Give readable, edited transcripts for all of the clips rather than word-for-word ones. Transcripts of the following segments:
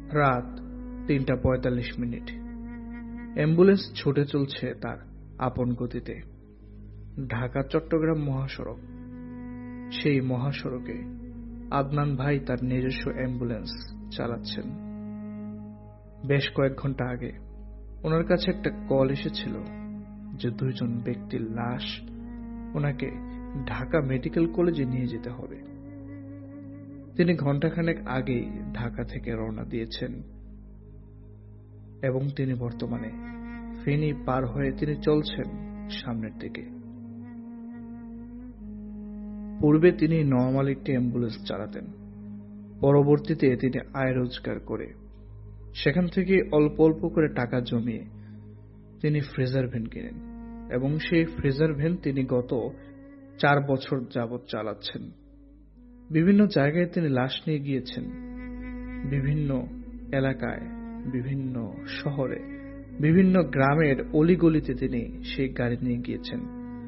রাত ৩:৪৫। অ্যাম্বুলেন্স ছুটে চলছে তার আপন গতিতে। ঢাকা-চট্টগ্রাম মহাসড়ক। সেই মহাসড়কে আদনান ভাই তার নিজস্ব অ্যাম্বুলেন্স চালাচ্ছেন। বেশ কয়েক ঘন্টা আগে ওনার কাছে একটা কল এসেছিল যে ২ জন ব্যক্তির লাশ ওনাকে ঢাকা মেডিকেল কলেজে নিয়ে যেতে হবে। তিনি ঘণ্টাখানেক আগেই ঢাকা থেকে রওনা দিয়েছেন এবং তিনি বর্তমানে ফেনী পার হয়ে তিনি চলছেন সামনের দিকে। পূর্বে তিনি নরমাল একটি অ্যাম্বুলেন্স চালাতেন। পরবর্তীতে তিনি আয় রোজগার করে সেখান থেকে অল্প অল্প করে টাকা জমিয়ে তিনি ফ্রেজার ভ্যান কিনেন এবং সেই ফ্রেজার ভ্যান তিনি গত ৪ বছর যাবৎ চালাচ্ছেন। বিভিন্ন জায়গায় তিনি লাশ নিয়ে গিয়েছেন, বিভিন্ন এলাকায়, বিভিন্ন শহরে, বিভিন্ন গ্রামের অলিগলিতে তিনি সেই গাড়ি নিয়ে গিয়েছেন।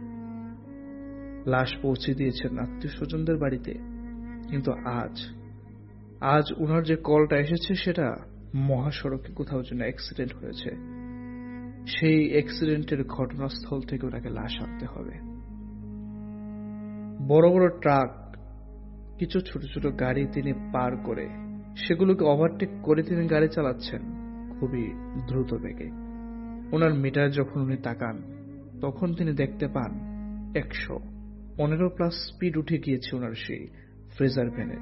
লাশ পৌঁছে দিয়েছেন আত্মীয় স্বজনদের বাড়িতে। কিন্তু আজ ওনার যে কলটা এসেছে সেটা মহাসড়কে কোথাও যেন অ্যাক্সিডেন্ট হয়েছে। সেই অ্যাক্সিডেন্টের ঘটনাস্থল থেকে ওনাকে লাশ আনতে হবে। বড় বড় ট্রাক, কিছু ছোট ছোট গাড়ি তিনি পার করে সেগুলোকে ওভারটেক করে তিনি গাড়ি চালাচ্ছেন খুবই দ্রুত বেগে। ওনার মিটার যখন উনি তাকান তখন তিনি দেখতে পান ১১৫+ স্পিড উঠে গিয়েছে ওনার সেই ফ্রেজার ভ্যানের।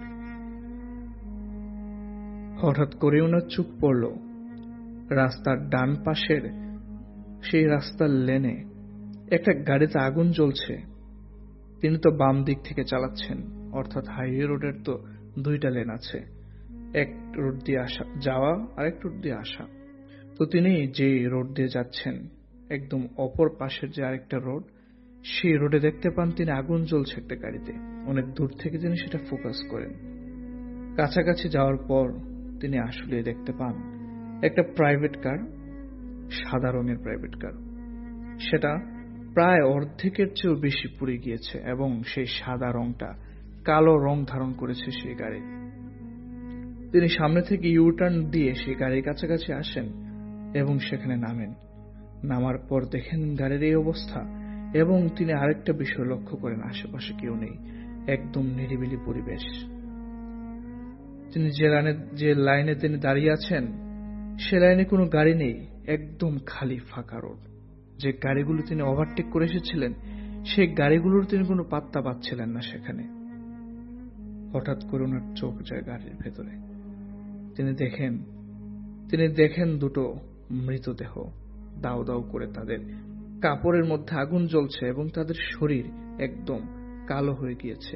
হঠাৎ করে ওনার চোখ পড়ল রাস্তার ডান পাশের সেই রাস্তার লেনে একটা গাড়িতে আগুন জ্বলছে। তিনি তো বাম দিক থেকে চালাচ্ছেন, অর্থাৎ হাইওয়ে রোডের তো 2টা লেন আছে, এক রোড দিয়ে আসা যাওয়া আর এক রোড দিয়ে আসা। তো তিনি যে রোড দিয়ে যাচ্ছেন একদম অপর পাশের যে আরেকটা রোড, সেই রোডে দেখতে পান তিনি আগুন জ্বলছে একটা গাড়িতে। অনেক দূর থেকে তিনি সেটা ফোকাস করেন। কাছাকাছি যাওয়ার পর তিনি আসলে দেখতে পান একটা প্রাইভেট কার, সাদা রঙের প্রাইভেট কার। সেটা প্রায় অর্ধেকের চেয়েও বেশি পুড়ে গিয়েছে এবং সেই সাদা রংটা কালো রং ধারণ করেছে সেই গাড়ি। তিনি সামনে থেকে ইউটার্ন দিয়ে সেই গাড়ির কাছাকাছি আসেন এবং সেখানে নামেন। নামার পর দেখেন গাড়ির এই অবস্থা এবং তিনি আরেকটা বিষয় লক্ষ্য করেন, আশেপাশে কেউ নেই, একদম নিরিবিলি পরিবেশ। তিনি যে লাইনে তিনি দাঁড়িয়ে আছেন সে লাইনে কোনো গাড়ি নেই, একদম খালি ফাঁকা রোড। যে গাড়িগুলো তিনি ওভারটেক করে এসেছিলেন সেই গাড়িগুলোর তিনি কোনো পাত্তা পাচ্ছিলেন না সেখানে। হঠাৎ করে ওনার চোখ যায় গাড়ির ভেতরে। তিনি দেখেন 2টো মৃতদেহ দাউ দাউ করে তাদের কাপড়ের মধ্যে আগুন জ্বলছে এবং তাদের শরীর একদম কালো হয়ে গিয়েছে।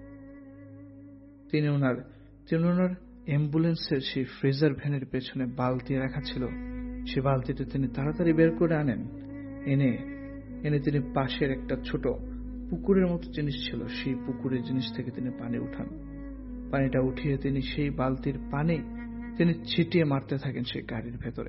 তিনি ওনার অ্যাম্বুলেন্সের সেই ফ্রেজার ভ্যানের পেছনে বালতি রাখা ছিল, সেই বালতিটা তিনি তাড়াতাড়ি বের করে আনেন। এনে তিনি পাশের একটা ছোট পুকুরের মতো জিনিস ছিল, সেই পুকুরের জিনিস থেকে তিনি পানি উঠান। পানিটা উঠিয়ে তিনি সেই বালতির পানি তিনি ছিটিয়ে মারতে থাকেন সেই গাড়ির ভেতরে।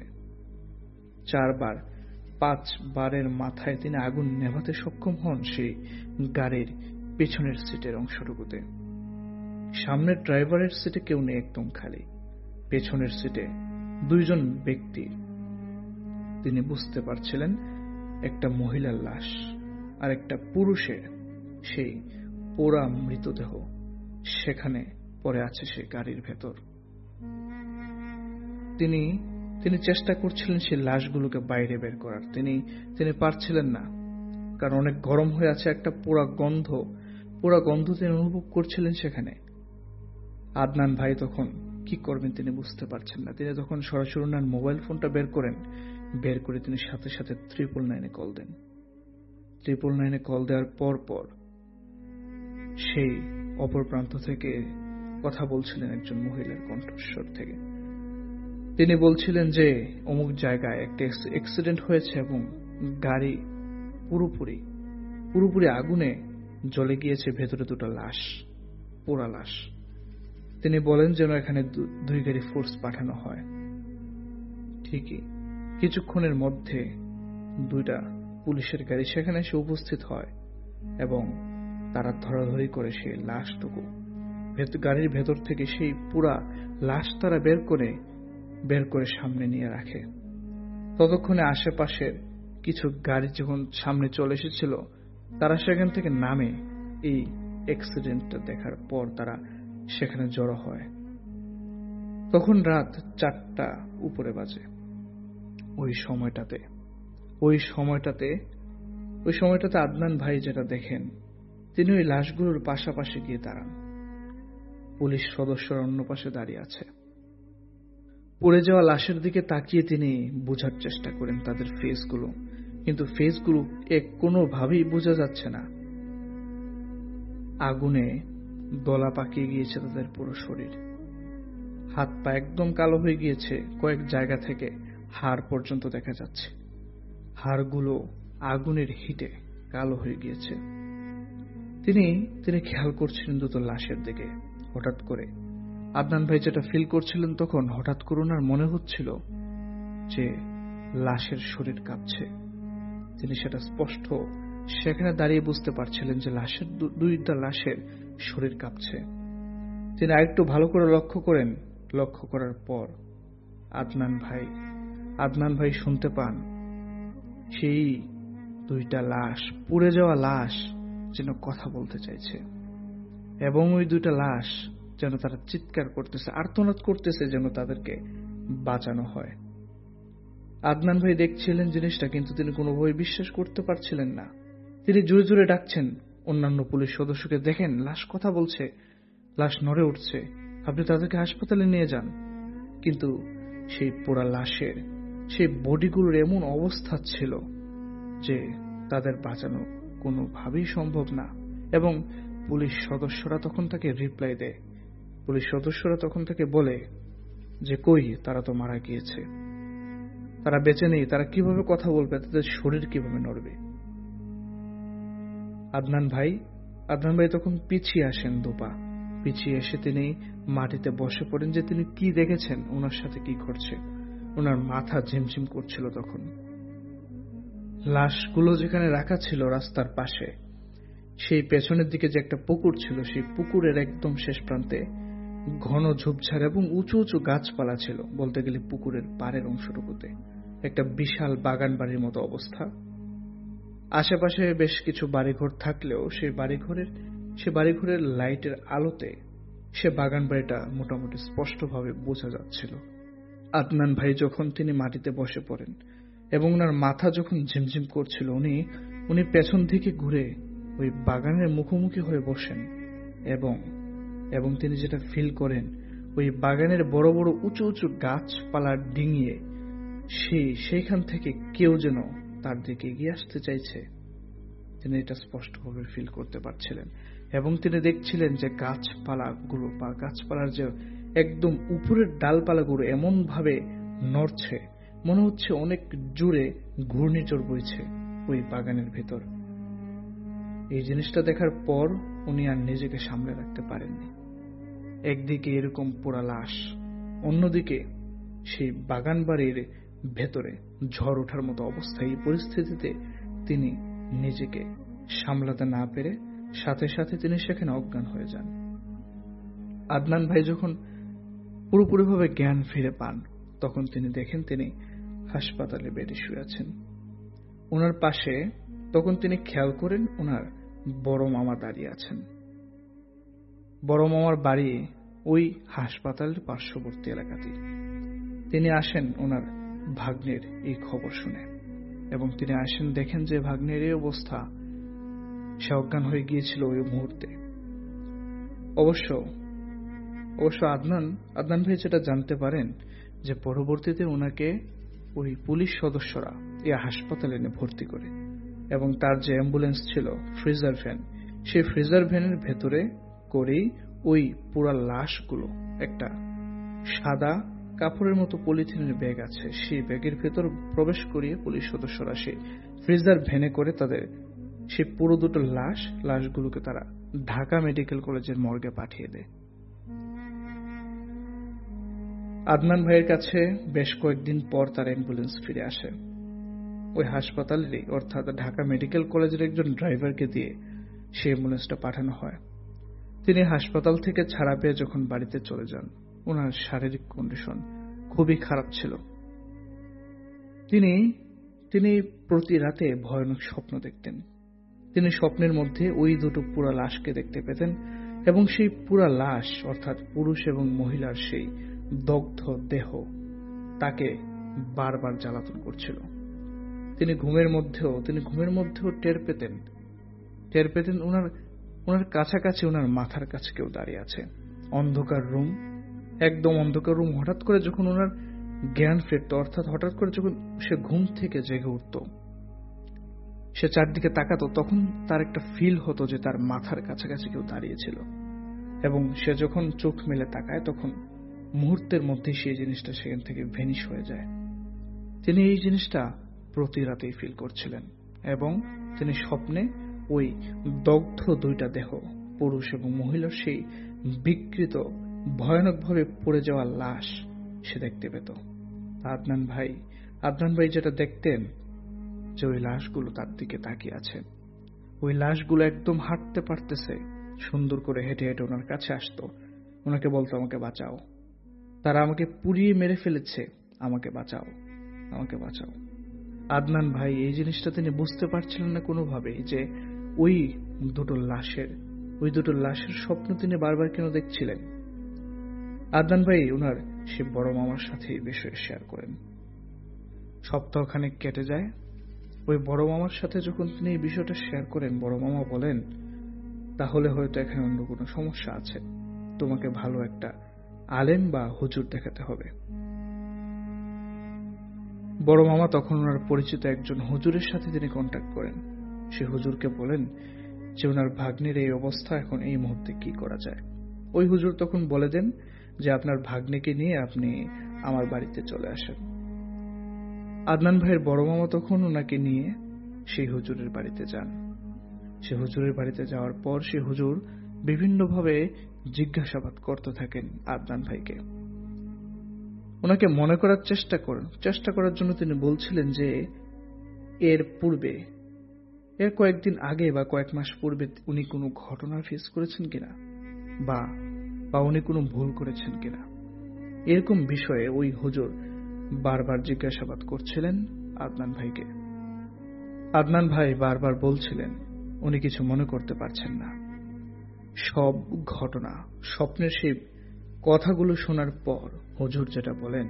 5বারের মাথায় তিনি আগুন নেভাতে সক্ষম হন সেই গাড়ির পেছনের সিটের অংশটুকুতে। সামনের ড্রাইভারের সিটে কেউ নেই, একদম খালি। পেছনের সিটে 2 জন ব্যক্তি। তিনি বুঝতে পারছিলেন একটা মহিলার লাশ আর একটা পুরুষের সেই পোড়া মৃতদেহ সেখানে পড়ে আছে সেই গাড়ির ভেতর। তিনি চেষ্টা করছিলেন সেই লাশগুলোকে বাইরে বের করার। তিনি পারছিলেন না, কারণ অনেক গরম হয়ে আছে, একটা পোড়া গন্ধ তিনি অনুভব করছিলেন সেখানে। আদনান ভাই তখন কি করবেন তিনি বুঝতে পারছেন না। তিনি তখন সরাসরি ওনার মোবাইল ফোনটা বের করে তিনি সাথে সাথে 999 কল দেন। 999 কল দেওয়ার পর সেই অপর প্রান্ত থেকে কথা বলছিলেন একজন মহিলার কণ্ঠস্বর থেকে। তিনি বলছিলেন যে অমুক জায়গায় একটা অ্যাক্সিডেন্ট হয়েছে এবং গাড়ি পুরোপুরি আগুনে জ্বলে গিয়েছে, ভেতরে 2টা লাশ, পোড়া লাশ। তিনি বলেন যেন এখানে 2 গাড়ি ফোর্স পাঠানো হয়। ঠিকই কিছুক্ষণের মধ্যে 2টা পুলিশের গাড়ি সেখানে এসে উপস্থিত হয় এবং তারা ধরাধরি করে সেই লাশটুকু গাড়ির ভেতর থেকে সেই পুরা লাশ তারা বের করে বের করে সামনে নিয়ে রাখে। ততক্ষণে আশেপাশের কিছু গাড়ি যখন সামনে চলে এসেছিল, তারা সেখান থেকে নামে। এই অ্যাক্সিডেন্টটা দেখার পর তারা সেখানে জড়ো হয়। তখন রাত 4টা উপরে বাজে। ওই সময়টাতে আদনান ভাই যেটা দেখেন, তিনি ওই লাশগুলোর পাশাপাশি গিয়ে দাঁড়ান। পুলিশ সদস্যরা অন্য পাশে দাঁড়িয়ে আছে। পড়ে যাওয়া লাশের দিকে তাকিয়ে তিনি বোঝার চেষ্টা করেন তাদের ফেসগুলো, কিন্তু ফেসগুলো কোনোভাবেই বোঝা যাচ্ছে না। আগুনে দলা পাকিয়ে গিয়েছে তাদের পুরো শরীর, হাত পা একদম কালো হয়ে গিয়েছে। কয়েক জায়গা থেকে হাড় পর্যন্ত দেখা যাচ্ছে। হাড়গুলো আগুনের হিটে কালো হয়ে গিয়েছে। তিনি খেয়াল করছিলেন দুটো লাশের দিকে। হঠাৎ করে আদনান ভাই যেটা ফিল করছিলেন, তখন হঠাৎ করে ওনার মনে হচ্ছিল যে লাশের শরীর কাঁপছে। তিনি সেটা স্পষ্ট সেখানে দাঁড়িয়ে বুঝতে পারছিলেন যে দুইটা লাশের শরীর কাঁপছে। তিনি আরেকটু ভালো করে লক্ষ্য করার পর আদনান ভাই শুনতে পান সেই দুইটা লাশ, পুড়ে যাওয়া লাশ যেন কথা বলতে চাইছে, এবং ওই দুইটা লাশ যেন তারা চিৎকার করতেছে, আর্তনাদ করতেছে যেন তাদেরকে বাঁচানো হয়। আদনান ভাই দেখছিলেন জিনিসটা, কিন্তু তিনি কোনোভাবে বিশ্বাস করতে পারছিলেন না। তিনি জোরে জোরে ডাকছেন অন্যান্য পুলিশ সদস্যকে, দেখেন লাশ কথা বলছে, লাশ নড়ে উঠছে, আপনি তাদেরকে হাসপাতালে নিয়ে যান। কিন্তু সেই পোড়া লাশের সেই বডিগুলোর এমন অবস্থা ছিল যে তাদের বাঁচানো কোনোভাবেই সম্ভব না। এবং পুলিশ সদস্যরা তখন তাকে রিপ্লাই দেয়। পুলিশ সদস্যরা তখন তাকে বলে যে কই, তারা তো মারা গিয়েছে, তারা বেঁচে নেই, তারা কিভাবে কথা বলবে, তাদের শরীর কিভাবে নড়বে। আদনান ভাই তখন পিছিয়ে আসেন, দুপা পিছিয়ে এসে তিনি মাটিতে বসে পড়েন যে তিনি কি দেখেছেন, ওনার সাথে কি ঘটছে। ওনার মাথা ঝিমঝিম করছিল তখন। লাশগুলো যেখানে রাখা ছিল রাস্তার পাশে, সেই পেছনের দিকে যে একটা পুকুর ছিল, সেই পুকুরের একদম শেষ প্রান্তে ঘন ঝোপঝাড় এবং উঁচু উঁচু গাছপালা ছিল। বলতে গেলে পুকুরের পাড়ের অংশটুকুতে একটা বিশাল বাগান বাড়ির মতো অবস্থা। আশেপাশে বেশ কিছু বাড়িঘর থাকলেও সেই বাড়িঘরের লাইটের আলোতে সে বাগান বাড়িটা মোটামুটি স্পষ্টভাবে বোঝা যাচ্ছিল। আদনান ভাই যখন তিনি মাটিতে বসে পড়েন এবং ওনার মাথা যখন ঝিমঝিম করছিল, উনি পেছন দিকে ঘুরে ওই বাগানের মুখোমুখি হয়ে বসেন এবং তিনি যেটা ফিল করেন, ওই বাগানের বড় বড় উঁচু উঁচু গাছপালা ডিঙিয়ে সেইখান থেকে কেউ যেন তার দিকে এগিয়ে আসতে চাইছে। তিনি এটা স্পষ্টভাবে ফিল করতে পারছিলেন এবং তিনি দেখছিলেন যে গাছপালার যে একদম উপরের ডালপালাগুলো এমন ভাবে নড়ছে, মনে হচ্ছে অনেক জোরে ঘূর্ণিঝড় বইছে ওই বাগানের ভেতর। এই জিনিসটা দেখার পর উনি আর নিজেকে সামলে রাখতে পারেননি। একদিকে এরকম পোড়া লাশ, অন্যদিকে সেই বাগান বাড়ির ভেতরে ঝড় ওঠার মতো অবস্থা। এই পরিস্থিতিতে তিনি নিজেকে সামলাতে না পেরে সাথে সাথে তিনি সেখানে অজ্ঞান হয়ে যান। আদনান ভাই যখন পুরোপুরিভাবে জ্ঞান ফিরে পান, তখন তিনি দেখেন তিনি হাসপাতালে বেডে শুয়ে আছেন। ওনার পাশে তখন তিনি খেয়াল করেন ওনার বড় মামা দাঁড়িয়ে আছেন। বড় মামার বাড়ি ওই হাসপাতালের পার্শ্ববর্তী এলাকাতেই। তিনি আসেন ওনার ভাগ্নের এই খবর শুনে, এবং তিনি আসেন দেখেন যে ভাগ্নের এই অবস্থা, সে অজ্ঞান হয়ে গিয়েছিল ওই মুহূর্তে। অবশ্য আদনান ভাই যেটা জানতে পারেন যে পরবর্তীতে ওনাকে ওই পুলিশ সদস্যরা এই হাসপাতালে এনে ভর্তি করে, এবং তার যে অ্যাম্বুলেন্স ছিল, ফ্রিজার ভ্যান, সেই ফ্রিজার ভ্যানের ভেতরে করেই ওই পুরা লাশগুলো, একটা সাদা কাপড়ের মতো পলিথিনের ব্যাগ আছে, সেই ব্যাগের ভেতর প্রবেশ করিয়ে পুলিশ সদস্যরা সেই ফ্রিজার ভ্যানে করে তাদের সেই পুরো দুটো লাশগুলোকে তারা ঢাকা মেডিকেল কলেজের মর্গে পাঠিয়ে দেয়। আদনান ভাইয়ের কাছে বেশ কয়েকদিন পর তার অ্যাম্বুলেন্স ফিরে আসে। ওই হাসপাতালেরই, অর্থাৎ ঢাকা মেডিকেল কলেজের একজন ড্রাইভারকে দিয়ে সেই অ্যাম্বুলেন্সটা পাঠানো হয়। তিনি হাসপাতাল থেকে ছাড়া পেয়ে যখন বাড়িতে চলে যান, ওনার শারীরিক কন্ডিশন খুবই খারাপ ছিল। তিনি তিনি প্রতি রাতে ভয়ানক স্বপ্ন দেখতেন। তিনি স্বপ্নের মধ্যে ওই দুটো পুরা লাশকে দেখতে পেতেন এবং সেই পুরা লাশ অর্থাৎ পুরুষ এবং মহিলার সেই দগ্ধ দেহ তাকে বারবার জ্বালাতন করছিল। তিনি ঘুমের মধ্যেও টের পেতেন ওনার কাছাকাছি, ওনার মাথার কাছে কেউ দাঁড়িয়ে আছে। অন্ধকার রুম, একদম অন্ধকার রুম। হঠাৎ করে যখন ওনার জ্ঞান ফিরত, অর্থাৎ হঠাৎ করে যখন সে ঘুম থেকে জেগে উঠত, সে চারদিকে তাকাতো, তখন তার একটা ফিল হতো যে তার মাথার কাছাকাছি কেউ দাঁড়িয়েছিল। এবং সে যখন চোখ মেলে তাকায় তখন মুহূর্তের মধ্যে সেই জিনিসটা সেখান থেকে ভেনিশ হয়ে যায়। তিনি এই জিনিসটা প্রতি রাতেই ফিল করছিলেন এবং তিনি স্বপ্নে ওই দগ্ধ দুইটা দেহ, পুরুষ এবং মহিলার সেই বিকৃত ভয়ানকভাবে পড়ে যাওয়া লাশ সে দেখতে পেত। আদনান ভাই যেটা দেখতেন যে ওই লাশগুলো তার দিকে তাকিয়ে আছে। ওই লাশগুলো একদম হাঁটতে পারতেছে, সুন্দর করে হেঁটে হেঁটে ওনার কাছে আসতো, ওনাকে বলতো, আমাকে বাঁচাও, তারা আমাকে পুড়িয়ে মেরে ফেলেছে, আমাকে বাঁচাও, আমাকে বাঁচাও। আদনান ভাই এই জিনিসটা তিনি বুঝতে পারছিলেন না কোনোভাবেই যে ওই দুটো লাশের স্বপ্ন তিনি বারবার কেন দেখছিলেন। আদনান ভাই ওনার সে বড় মামার সাথে এই বিষয়ে শেয়ার করেন। সপ্তাহখানেক কেটে যায়। ওই বড় মামার সাথে যখন তিনি এই বিষয়টা শেয়ার করেন, বড় মামা বলেন, তাহলে হয়তো এখানে অন্য কোনো সমস্যা আছে, তোমাকে ভালো একটা আলেম বা হুজুর দেখাতে হবে। বড় মামা তখন ওনার পরিচিত একজন হুজুরের সাথে তিনি কন্ট্যাক্ট করেন। সে হুজুরকে বলেন যে ওনার ভাগ্নির এই অবস্থা, এখন এই মুহূর্তে কি করা যায়। ওই হুজুর তখন বলে দেন যে আপনার ভাগ্নিকে নিয়ে আপনি আমার বাড়িতে চলে আসেন। আদনান ভাইয়ের বড় মামা তখন ওনাকে নিয়ে সেই হুজুরের বাড়িতে যান। সে হুজুরের বাড়িতে যাওয়ার পর সে হুজুর বিভিন্নভাবে জিজ্ঞাসাবাদ করতে থাকেন আদনান ভাইকে। ওনাকে মনে করার চেষ্টা করার জন্য তিনি বলছিলেন যে এর কয়েকদিন আগে বা কয়েক মাস পূর্বে উনি কোনো ঘটনা ফেস করেছেন কিনা, বা উনি কোনো ভুল করেছেন কিনা, এরকম বিষয়ে ওই হুজুর বারবার জিজ্ঞাসাবাদ করছিলেন আদনান ভাইকে। আদনান ভাই বারবার বলছিলেন উনি কিছু মনে করতে পারছেন না। সব ঘটনা, স্বপ্নের সেই কথাগুলো শোনার পর হুজুর যেটা বলেন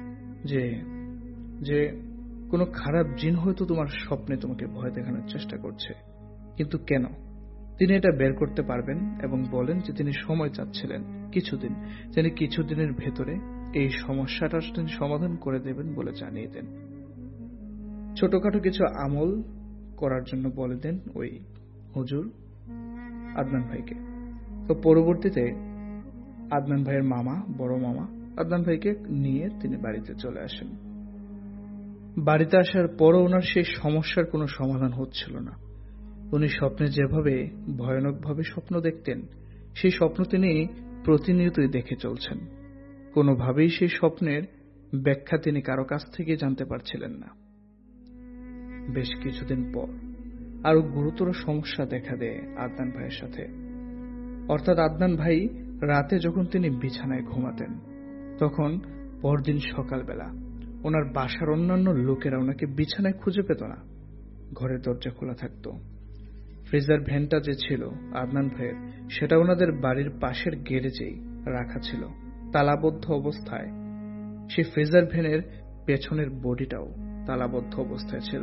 যে কোনো খারাপ জিন হয়তো তোমার স্বপ্নে তোমাকে ভয় দেখানোর চেষ্টা করছে, কিন্তু কেন তিনি এটা বের করতে পারবেন এবং বলেন যে তিনি সময় চাচ্ছিলেন তিনি কিছুদিনের ভেতরে এই সমস্যাটা তিনি সমাধান করে দেবেন বলে জানিয়ে দেন। ছোটখাটো কিছু আমল করার জন্য বলে দেন ওই হুজুর আদনান ভাইকে। তো পরবর্তীতে আদনান ভাইয়ের বড় মামা আদনান ভাইকে নিয়ে তিনি বাড়িতে চলে আসেন। বাড়িতে আসার পরও ওনার সেই সমস্যার কোনো সমাধান হচ্ছিল না। উনি স্বপ্নে যেভাবে ভয়ানকভাবে স্বপ্ন দেখতেন, সেই স্বপ্ন তিনি প্রতিনিয়তই দেখে চলছেন। কোনোভাবেই সেই স্বপ্নের ব্যাখ্যা তিনি কারো কাছ থেকে জানতে পারছিলেন না। বেশ কিছুদিন পর আরো গুরুতর সমস্যা দেখা দেয় আদনান ভাইয়ের সাথে। অর্থাৎ আদনান ভাই রাতে যখন তিনি বিছানায় ঘুমাতেন, তখন পরদিন সকালবেলা ওনার বাসার অন্যান্য লোকেরা ওনাকে বিছানায় খুঁজে পেত না। ঘরের দরজা খোলা থাকতো। ফ্রিজার ভ্যানটা যে ছিল আদনান ভাইয়ের, সেটা ওনাদের বাড়ির পাশের গ্যারেজেই রাখা ছিল তালাবদ্ধ অবস্থায়। সেই ফ্রিজার ভ্যানের পেছনের বডিটাও তালাবদ্ধ অবস্থায় ছিল।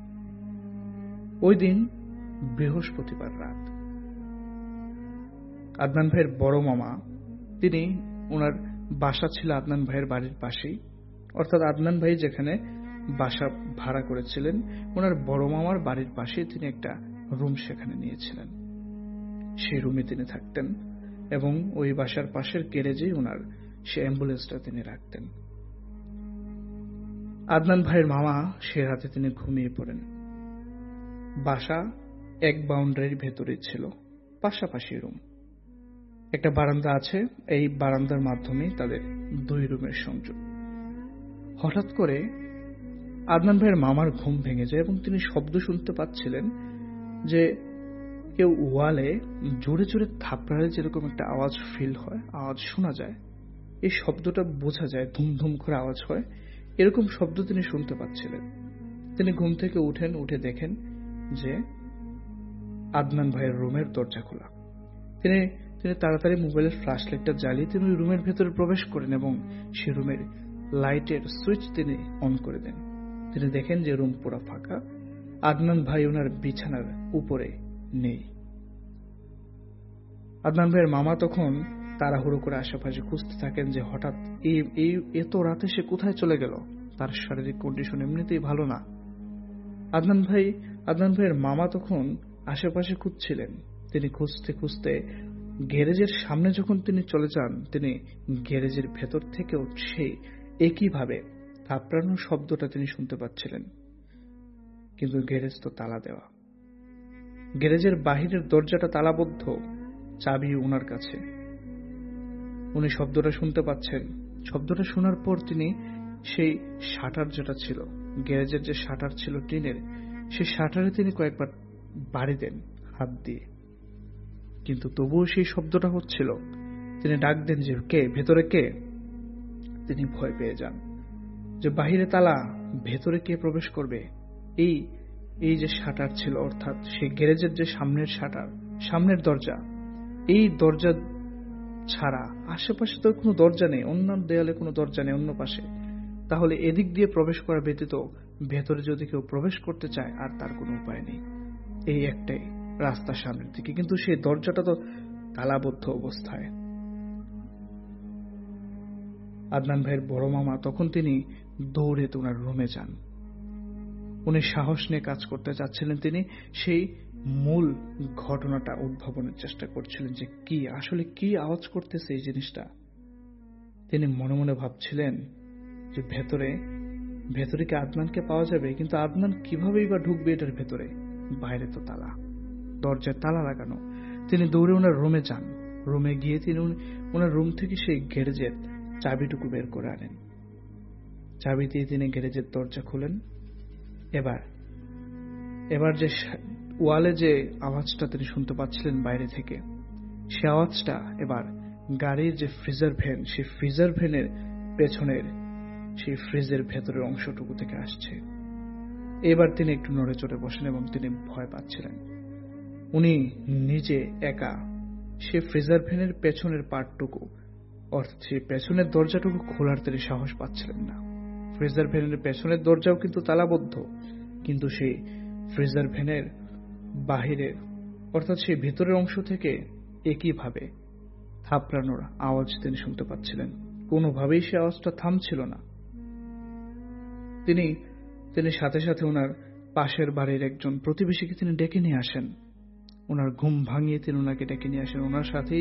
ওই দিন বৃহস্পতিবার রাত। আদনান ভাইয়ের বড় মামা, তিনি ওনার বাসা ছিল আদনান ভাইয়ের বাড়ির পাশেই, অর্থাৎ আদনান ভাই যেখানে বাসা ভাড়া করেছিলেন ওনার বড় মামার বাড়ির পাশে তিনি একটা রুম সেখানে নিয়েছিলেন। সেই রুমে তিনি থাকতেন এবং ওই বাসার পাশের গ্যারেজেই ওনার সে অ্যাম্বুলেন্সটা তিনি রাখতেন। আদনান ভাইয়ের মামা সে রাতে তিনি ঘুমিয়ে পড়েন। বাসা এক বাউন্ডারির ভেতরেই ছিল, পাশাপাশি রুম। একটা বারান্দা আছে, এই বারান্দার মাধ্যমে তাদের দুই রুমের সংযোগ। হঠাৎ করে আদনান ভাইয়ের মামার ঘুম ভেঙে যায় এবং তিনি শব্দ শুনতে পাচ্ছিলেন যে কেউ ওয়ালে জোরে জোরে থাপড়ালে যেরকম একটা আওয়াজ ফিল হয়, আওয়াজ শোনা যায়, এই শব্দটা বোঝা যায়, ধুমধুম করে আওয়াজ হয়, এরকম শব্দ তিনি শুনতে পাচ্ছিলেন। তিনি ঘুম থেকে উঠে দেখেন যে আদনান ভাইয়ের রুমের দরজা খোলা। তিনি তাড়াতাড়ি মোবাইলের ফ্ল্যাশ লাইটটা জ্বালিয়ে তিনি রুমের ভেতরে প্রবেশ করেন এবং সে রুমের লাইটের সুইচ তিনি অন করে দেন। তিনি দেখেন যে রুম পুরো ফাঁকা, আদনান ভাই ওনার বিছানার উপরে নেই। আদনান ভাইয়ের মামা তখন তাড়াহুড়ো করে আশেপাশে খুঁজতে থাকেন যে হঠাৎ এই এত রাতে সে কোথায় চলে গেল। তার শারীরিক কন্ডিশন এমনিতেই ভালো না। আদনান ভাইয়ের মামা তখন আশেপাশে খুঁজছিলেন। তিনি খুঁজতে খুঁজতে গ্যারেজের সামনে যখন তিনি চলে যান, তিনি গ্যারেজের ভেতর থেকেও সেই একইভাবে থাপড়ানোর শব্দটা তিনি শুনতে পাচ্ছিলেন। কিন্তু গ্যারেজ তো তালা দেওয়া, গ্যারেজের বাহিরের দরজাটা তালাবদ্ধ, চাবি ওনার কাছে। উনি শব্দটা শুনতে পাচ্ছেন। শব্দটা শোনার পর তিনি সেই শাটার যেটা ছিল, গ্যারেজের যে শাটার ছিল টিনের, সেই শাটারে তিনি কয়েকবার বাড়ি দেন হাত দিয়ে, কিন্তু তবুও সেই শব্দটা হচ্ছিল। তিনি ডাক দেন যে কে, ভেতরে কে? তিনি ভয় পেয়ে যান যে বাহিরে তালা, ভেতরে কে প্রবেশ করবে। এই যে শাটার ছিল, অর্থাৎ সেই গ্যারেজের যে সামনের শাটার, সামনের দরজা, এই দরজা ছাড়া আশেপাশে তো কোনো দরজা নেই, অন্য দেয়ালে কোনো দরজা নেই অন্য পাশে। তাহলে এদিক দিয়ে প্রবেশ করা ব্যতীত ভেতরে যদি কেউ প্রবেশ করতে চায় আর তার কোনো উপায় নেই। এই একটাই রাস্তা সামনের দিকে, কিন্তু সেই দরজাটা তো তালাবদ্ধ অবস্থায়। আদনান ভাইয়ের বড় মামা তখন তিনি দৌড়ে ওনার রুমে যান। উনি সাহস নিয়ে কাজ করতে চাচ্ছিলেন। তিনি সেই মূল ঘটনাটা উদ্ভাবনের চেষ্টা করছিলেন যে আসলে কি আওয়াজ করতেছে এই জিনিসটা। তিনি মনে মনে ভাবছিলেন যে ভেতরে কি আদনানকে পাওয়া যাবে, কিন্তু আদনান কিভাবেই বা ঢুকবে এটার ভেতরে, বাইরে তো তালা, দরজায় তালা লাগানো। তিনি দৌড়ে ওনার রুমে যান। রুমে গিয়ে তিনি ওনার রুম থেকে সেই গ্যারেজের চাবিটুকু বের করে আনেন। চাবি দিয়ে তিনি গ্যারেজের দরজা খুলেন। এবার যে ওয়ালে যে আওয়াজটা তিনি শুনতে পাচ্ছিলেন বাইরে থেকে, সে আওয়াজটা এবার গাড়ির যে ফ্রিজার ভ্যান, সেই ফ্রিজার ভ্যানের পেছনের সেই ফ্রিজের ভেতরের অংশটুকু থেকে আসছে। এবার তিনি একটু নড়ে চড়ে বসেন এবং তিনি ভয় পাচ্ছিলেন। উনি নিজে একা সে ফ্রিজার ভ্যানের পেছনের পার্টটুকু, অর্থাৎ সেই পেছনের দরজাটুকু খোলার তিনি সাহস পাচ্ছিলেন না। ফ্রিজার ভ্যানের পেছনের দরজাও কিন্তু তালাবদ্ধ, কিন্তু সেই ফ্রিজার ভ্যানের বাহিরের, অর্থাৎ সেই ভিতরের অংশ থেকে একইভাবে থাপড়ানোর আওয়াজ তিনি শুনতে পাচ্ছিলেন। কোনোভাবেই সে আওয়াজটা থামছিল না। তিনি সাথে সাথে ওনার পাশের বাড়ির একজন প্রতিবেশীকে তিনি ডেকে নিয়ে আসেন। ওনার ঘুম ভাঙিয়ে তিনি ওনাকে ডেকে নিয়ে আসেন। ওনার সাথেই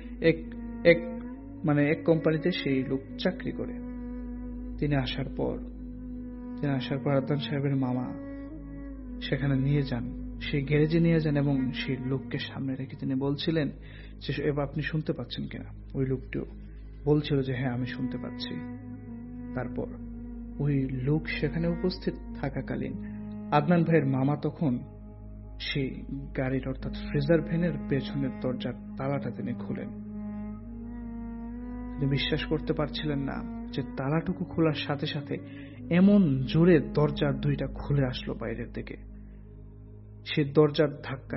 এক কোম্পানিতে সেই লোক চাকরি করে। তিনি আসার পর আদনান সাহেবের মামা সেখানে নিয়ে যান, সেই গ্যারেজে নিয়ে যান এবং সেই লোককে সামনে রেখে তিনি বলছিলেন যে এবার আপনি শুনতে পাচ্ছেন কিনা। ওই লোকটিও বলছিল যে হ্যাঁ, আমি শুনতে পাচ্ছি। তারপর ওই লোক সেখানে উপস্থিত থাকাকালীন আদনান ভাইয়ের মামা তখন সেই গাড়ির, অর্থাৎ ফ্রিজার ভ্যানের পেছনের দরজার তালাটা তিনি খুলেন। তিনি বিশ্বাস করতে পারছিলেন না যে তালাটুকু খোলার সাথে সাথে এমন জোরে দরজার দুইটা খুলে আসলো বাইরের দিকে। সে দরজার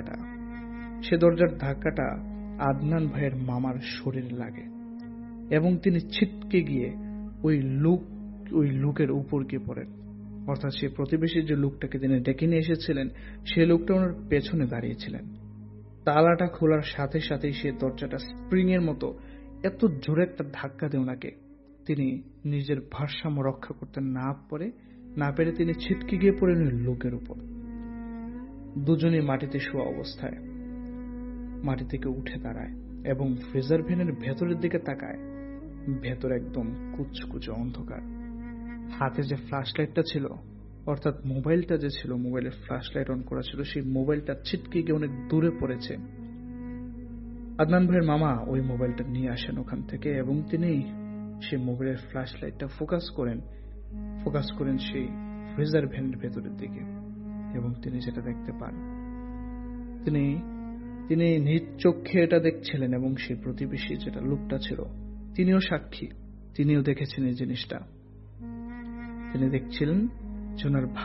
ধাক্কাটা আদনান ভাইয়ের মামার শরীরে লাগে এবং তিনি ছিটকে গিয়ে ওই লোকের উপর গিয়ে পড়েন। অর্থাৎ সেই প্রতিবেশীর যে লোকটাকে তিনি ডেকে নিয়ে এসেছিলেন, সেই লোকটা ওনার পেছনে দাঁড়িয়েছিলেন। তালাটা খোলার সাথে সাথেই সে দরজাটা স্প্রিং এর মতো এত জোরে একটা ধাক্কা দেয় ওনাকে। তিনি নিজের ভারসাম্য রক্ষা করতে না পেরে তিনি ছিটকে গিয়ে পড়েন ওই লোকের উপর। দুজনই মাটিতে শোয়া অবস্থায় মাটি থেকে উঠে দাঁড়ায় এবং ফ্রিজার ভ্যানের ভেতরের দিকে তাকায়। ভেতর একদম কুচকুচে অন্ধকার। হাতে যে ফ্ল্যাশ লাইটটা ছিল, অর্থাৎ মোবাইলটা যে ছিল, মোবাইলের ফ্ল্যাশ লাইট অন করা ছিল, সেই মোবাইলটা ছিটকে গিয়ে অনেক দূরে পড়েছে। আদনান ভাইয়ের মামা ওই মোবাইলটা নিয়ে আসেন ওখান থেকে এবং তিনি সেই মোবাইলের ফ্ল্যাশ লাইটটা ফোকাস করেন সেই ফ্রিজার ভ্যানের ভেতরের দিকে এবং তিনি যেটা দেখতে পান, তিনি নিজ চোখে এটা দেখছিলেন এবং সেই প্রতিবেশী যেটা লোকটা ছিল, তিনিও সাক্ষী। তিনিও দেখেছেন এই জিনিসটা। তিনি দেখছিলেন যে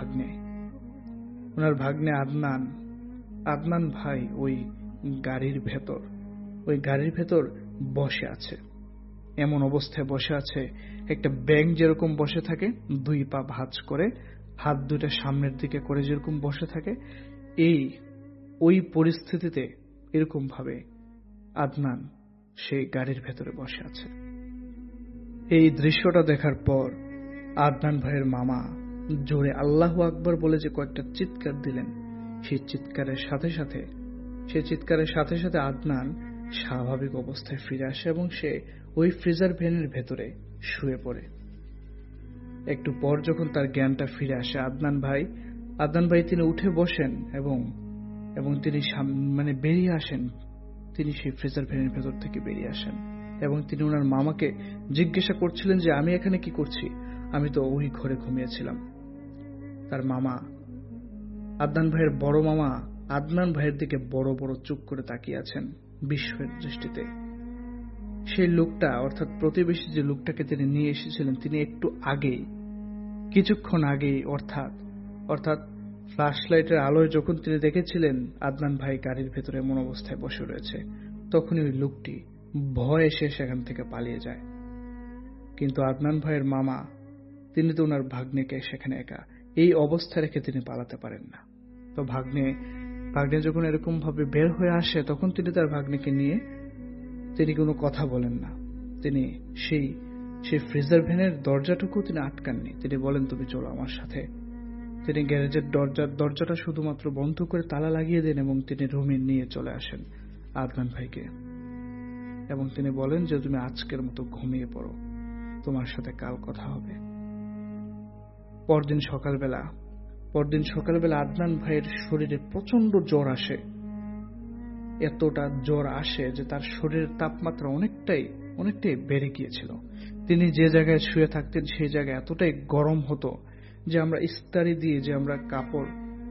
ওনার ভাগ্নে আদনান ভাই ওই গাড়ির ভেতর বসে আছে। এমন অবস্থায় বসে আছে, একটা ব্যাঙ যেরকম বসে থাকে, 2 পা ভাঁজ করে, হাত দুটো সামনের দিকে করে যেরকম বসে থাকে, ওই পরিস্থিতিতে এরকম ভাবে আদনান সেই গাড়ির ভেতরে বসে আছে। এই দৃশ্যটা দেখার পর আদনান ভাইয়ের মামা জোরে আল্লাহু আকবার বলে যে কয়েকটা চিৎকার দিলেন, সেই চিৎকারের সাথে সাথে আদনান স্বাভাবিক অবস্থায় ফিরে আসে এবং সে ওই ফ্রিজার ভ্যানের ভেতরে শুয়ে পড়ে। একটু পর যখন তার জ্ঞানটা ফিরে আসে, আদনান ভাই তিনি উঠে বসেন এবং তিনি বেরিয়ে আসেন। তিনি সেই ফ্রিজার ভ্যানের ভেতর থেকে বেরিয়ে আসেন এবং তিনি ওনার মামাকে জিজ্ঞাসা করছিলেন যে আমি এখানে কি করছি, আমি তো ওই ঘরে ঘুমিয়েছিলাম। তার মামা, আদনান ভাইয়ের বড় মামা, আদনান ভাইয়ের দিকে বড় বড় চোখ করে তাকিয়ে আছেন বিস্ময়ের দৃষ্টিতে। সেই লোকটা, অর্থাৎ প্রতিবেশী যে লোকটাকে তিনি নিয়ে এসেছিলেন, তিনি কিছুক্ষণ আগেই অর্থাৎ ফ্ল্যাশ লাইটের আলোয় যখন তিনি দেখেছিলেন আদনান ভাই গাড়ির ভেতরে এমন অবস্থায় বসে রয়েছে, তখনই ওই লোকটি ভয়ে সেখান থেকে পালিয়ে যায়। কিন্তু আদনান ভাইয়ের মামা, তিনি তো ওনার ভাগ্নেকে সেখানে একা এই অবস্থা রেখে তিনি পালাতে পারেন না। তো ভাগ্নে যখন এরকম ভাবে বের হয়ে আসে, তখন তিনি তার ভাগ্নেকে নিয়ে তিনি কোনো কথা বলেন না। তিনি সেই ফ্রিজার ভ্যানের দরজাটুকু তিনি আটকাননি। তিনি বলেন, তুমি চলো আমার সাথে। তিনি গ্যারেজের দরজাটা শুধুমাত্র বন্ধ করে তালা লাগিয়ে দেন এবং তিনি রুমে নিয়ে চলে আসেন আদনান ভাইকে এবং তিনি বলেন যে তুমি আজকের মতো ঘুমিয়ে পড়ো, তোমার সাথে কাল কথা হবে। পরদিন সকালবেলা আদনান ভাইয়ের শরীরে প্রচন্ড জ্বর আসে। এতটা জ্বর আসে যে তার শরীরের তাপমাত্রা অনেকটাই বেড়ে গিয়েছিল। তিনি যে জায়গায় শুয়ে থাকতেন সেই জায়গায় এতটাই গরম হতো যে আমরা ইস্ত্রি দিয়ে যে আমরা কাপড়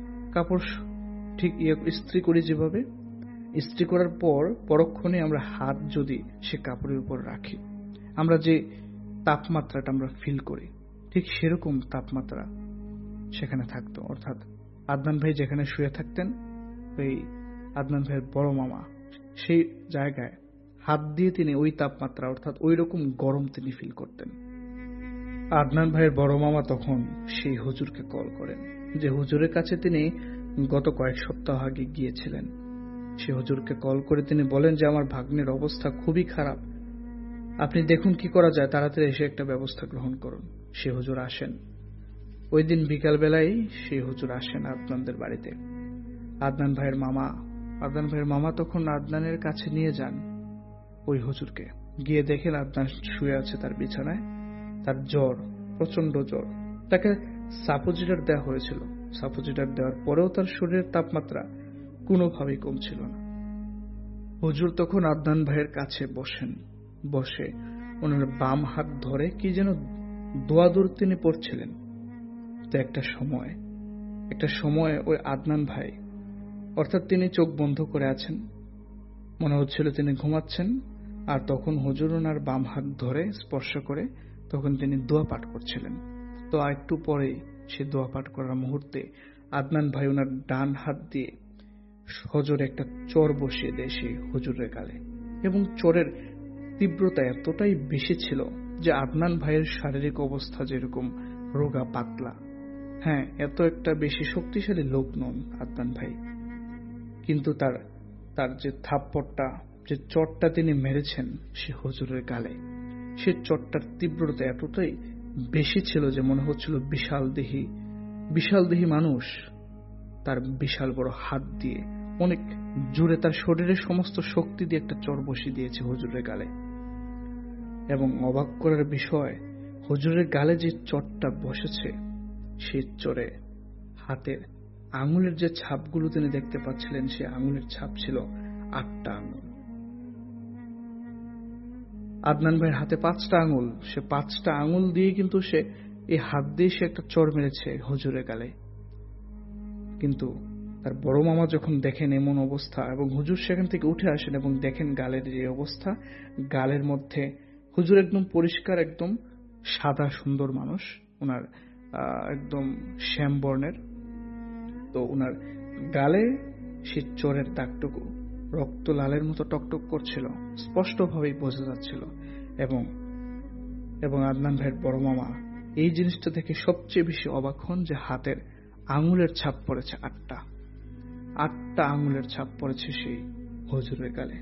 ঠিক ইস্ত্রি করি, যেভাবে ইস্ত্রি করার পর পরক্ষণে আমরা হাত যদি সে কাপড়ের উপর রাখি, আমরা যে তাপমাত্রাটা আমরা ফিল করি, ঠিক সেরকম তাপমাত্রা সেখানে থাকতো। অর্থাৎ আদনান ভাই যেখানে শুয়ে থাকতেন, ওই আদনান ভাইয়ের বড় মামা সেই জায়গায় হাত দিয়ে তিনি ওই তাপমাত্রা, অর্থাৎ ওই রকম গরম তিনি ফিল করতেন। আদনান ভাইয়ের বড় মামা তখন সেই হুজুরকে কল করেন, যে হুজুরের কাছে তিনি গত কয়েক সপ্তাহ আগে গিয়েছিলেন। সে হুজুরকে কল করে তিনি বলেন যে আমার ভাগ্নের অবস্থা খুবই খারাপ, আপনি দেখুন কি করা যায়, তাড়াতাড়ি এসে একটা ব্যবস্থা গ্রহণ করুন। সে হুজুর আসেন। ওই দিন বিকাল বেলায় সেই হুজুর আসেন আদনানদের বাড়িতে। আদনান ভাইয়ের মামা তখন আদনানের কাছে নিয়ে যান ওই হুজুরকে। গিয়ে দেখেন আদনান শুয়ে আছে তার বিছানায়, তার জ্বর, প্রচন্ড জ্বর। তাকে সাপোজিটর দেওয়া হয়েছিল, সাপোজিটর দেওয়ার পরেও তার শরীরের তাপমাত্রা কোনোভাবেই কমছিল না। হুজুর তখন আদনান ভাইয়ের কাছে বসে ওনার বাম হাত ধরে কি যেন দোয়া-দরুদ তিনি পড়ছিলেন। তো একটা সময় ওই আদনান ভাই, অর্থাৎ তিনি চোখ বন্ধ করে আছেন, মনে হচ্ছিল তিনি ঘুমাচ্ছেন, আর তখন হুজুর ওনার বাম হাত ধরে স্পর্শ করে তখন তিনি দোয়া পাঠ করছিলেন। তো একটু পরেই সে দোয়া পাঠ করার মুহূর্তে আদনান ভাই ওনার ডান হাত দিয়ে সজোরে একটা চর বসিয়ে দেয় সেই হুজুরের গালে, এবং চরের তীব্রতা এতটাই বেশি ছিল যে আদনান ভাইয়ের শারীরিক অবস্থা যেরকম রোগা পাতলা, হ্যাঁ, এত একটা বেশি শক্তিশালী লোক নন আদনান ভাই, কিন্তু তার যে থাপ্পড়টা, যে চটটা তিনি মেরেছেন সে হুজুরের গালে, সে চটটার তীব্রতা এতটাই বেশি ছিল যে মনে হচ্ছিল বিশাল দেহী মানুষ তার বিশাল বড় হাত দিয়ে অনেক জোরে তার শরীরের সমস্ত শক্তি দিয়ে একটা চর বসিয়ে দিয়েছে হুজুরের গালে। এবং অবাক করার বিষয়, হুজুরের গালে যে চরটা বসেছে সেই চরে হাতের আঙুলের যে ছাপগুলো তিনি দেখতে পাচ্ছিলেন, সে আঙুলের ছাপ ছিল 8টা আঙুল। আদনান ভাইয়ের হাতে 5টা আঙুল, সে 5টা আঙুল দিয়ে কিন্তু সে এই হাত দিয়ে সে একটা চর মেরেছে হুজুরের গালে। কিন্তু তার বড় মামা যখন দেখেন এমন অবস্থা, এবং হুজুর সেখান থেকে উঠে আসেন এবং দেখেন গালের যে অবস্থা, গালের মধ্যে হুজুর একদম পরিষ্কার, একদম সাদা সুন্দর মানুষ, ওনার একদম শ্যাম বর্ণের। তো ওনার গালে সে চোরের দাগটুকু রক্ত লালের মতো টকটক করছিল, স্পষ্টভাবেই বোঝা যাচ্ছিল। এবং আদনান ভাইয়ের বড় মামা এই জিনিসটা দেখে সবচেয়ে বেশি অবাক হন যে হাতের আঙুলের ছাপ পড়েছে 8টা আঙুলের ছাপ পড়েছে সেই হুজুরের গালে।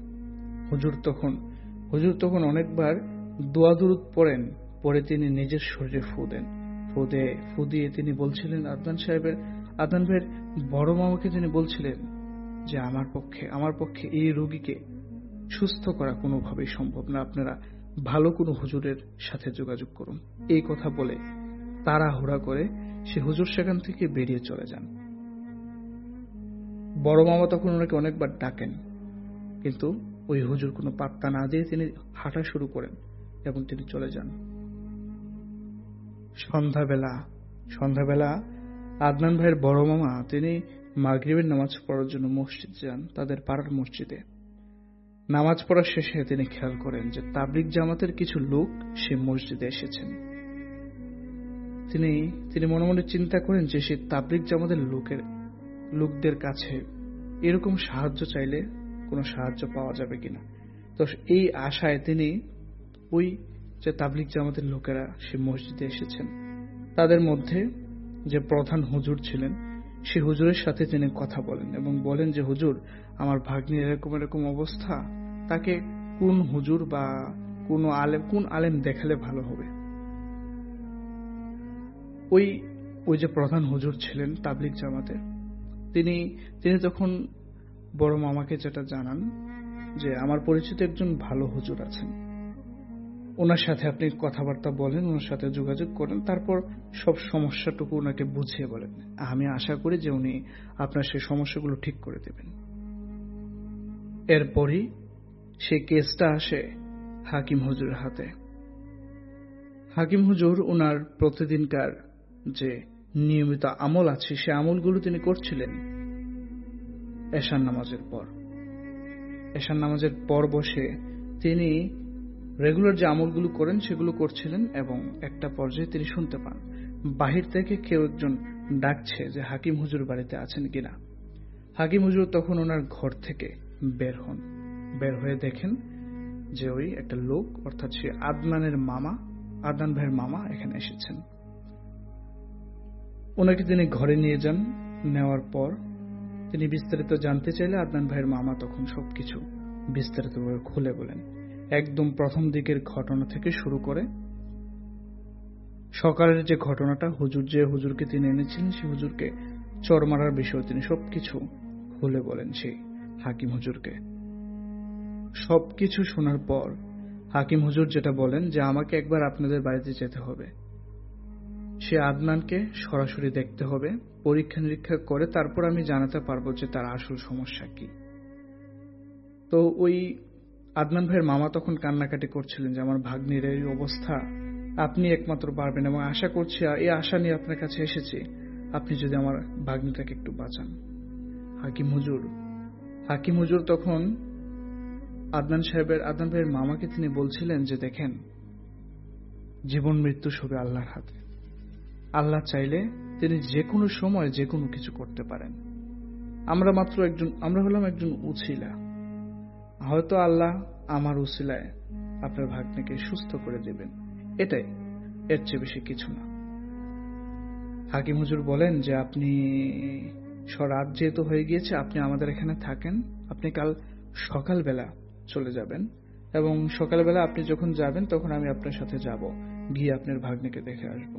হুজুর তখন অনেকবার দোয়া দুরূদ পড়েন, পরে তিনি নিজের শরীরে ফু দিয়ে তিনি বলছিলেন, আদনান ভাইয়ের বড় মামাকে তিনি বলছিলেন যে আমার পক্ষে এই রোগীকে সুস্থ করা কোনোভাবেই সম্ভব না, আপনারা ভালো কোনো হুজুরের সাথে যোগাযোগ করুন। এই কথা বলে তাড়াহুড়া করে সে হুজুর সেখান থেকে বেরিয়ে চলে যান। বড় মামা তখন ওনাকে অনেকবার ডাকেন, কিন্তু ওই হুজুর কোনো পাত্তা না দিয়ে তিনি হাঁটা শুরু করেন এবং তিনি চলে যান। সন্ধ্যাবেলা আদনান ভাইয়ের বড় মামা তিনি মাগরিবের নামাজ পড়ার জন্য মসজিদ যান, তাদের পাড়ার মসজিদে। নামাজ পড়ার শেষে তিনি খেয়াল করেন যে তাবলিগ জামাতের কিছু লোক সে মসজিদে এসেছেন। তিনি মনে মনে চিন্তা করেন যে সে তাবলিগ জামাতের লোকদের কাছে এরকম সাহায্য চাইলে কোনো সাহায্য পাওয়া যাবে কিনা। তো এই আশায় তিনি ওই যে তাবলিগ জামাতের লোকেরা সে মসজিদে এসেছেন তাদের মধ্যে যে প্রধান হুজুর ছিলেন সে হুজুরের সাথে তিনি কথা বলেন এবং বলেন যে হুজুর, আমার ভাগ্নির এরকম অবস্থা, তাকে কোন হুজুর বা কোন আলেম দেখালে ভালো হবে। ওই যে প্রধান হুজুর ছিলেন তাবলিগ জামাতের, তিনি তখন বড় মামাকে যেটা জানান যে আমার পরিচিত একজন ভালো হুজুর আছেন, ওনার সাথে আপনি কথাবার্তা বলেন, ওনার সাথে যোগাযোগ করেন, তারপর সব সমস্যাটুকু ওনাকে বুঝিয়ে বলেন। আমি আশা করি যে উনি আপনার সেই সমস্যাগুলো ঠিক করে দেবেন। এরপরই সেই কেসটা আসে হাকিম হুজুরের হাতে। হাকিম হুজুর ওনার প্রতিদিনকার যে নিয়মিত আমল আছে সে আমলগুলো তিনি করছিলেন এশার নামাজের পর বসে তিনি রেগুলার যে আমলগুলো করেন সেগুলো করছিলেন এবং একটা পর্যায়ে তিনি শুনতে পান বাহির থেকে কেউ একজন ডাকছে যে হাকিম হুজুর বাড়িতে আছেন কিনা। হাকিম হুজুর তখন ওনার ঘর থেকে বের হয়ে দেখেন যে ওই একটা লোক, অর্থাৎ সে আদনান ভাইয়ের মামা এখানে এসেছেন। ওনাকে তিনি ঘরে নিয়ে যান। নেওয়ার পর তিনি বিস্তারিত জানতে চাইলে আদনান ভাইয়ের মামা তখন সবকিছু বিস্তারিতভাবে খুলে বলেন, একদম প্রথম দিকের ঘটনা থেকে শুরু করে সকালের যে ঘটনাটা, হুজুরকে তিনি এনেছিলেন সেই হুজুরকে চর মারার বিষয় তিনি সবকিছু খুলে বলেন সেই হাকিম হুজুরকে। সবকিছু শোনার পর হাকিম হুজুর যেটা বলেন যে আমাকে একবার আপনাদের বাড়িতে যেতে হবে, সে আদনানকে সরাসরি দেখতে হবে, পরীক্ষা নিরীক্ষা করে তারপর আমি জানাতে পারবো যে তার আসল সমস্যা কি। তো ওই আদনান ভাইয়ের মামা তখন কান্নাকাটি করছিলেন যে আমার ভাগ্নির এই অবস্থা, আপনি একমাত্র পারবেন এবং আশা করছি, এই আশা নিয়ে আপনার কাছে এসেছি, আপনি যদি আমার ভাগ্নিটাকে একটু বাঁচান। হাকিম হুজুর তখন আদনান ভাইয়ের মামাকে তিনি বলছিলেন যে দেখেন, জীবন মৃত্যু সবই আল্লাহর হাতে। আল্লাহ চাইলে তিনি যে কোনো সময় যে কোনো কিছু করতে পারেন। আমরা হলাম একজন উছিলা, হয়তো আল্লাহ আমার উছিলায় আপনার ভাগ্নিকে সুস্থ করে দেবেন, এটাই, এর চেয়ে বেশি কিছু না। হাকিম হুজুর বলেন যে আপনি রাত যেহেতু হয়ে গিয়েছে, আপনি আমাদের এখানে থাকেন, আপনি কাল সকালবেলা চলে যাবেন এবং সকালবেলা আপনি যখন যাবেন তখন আমি আপনার সাথে যাব, গিয়ে আপনার ভাগ্নিকে দেখে আসব।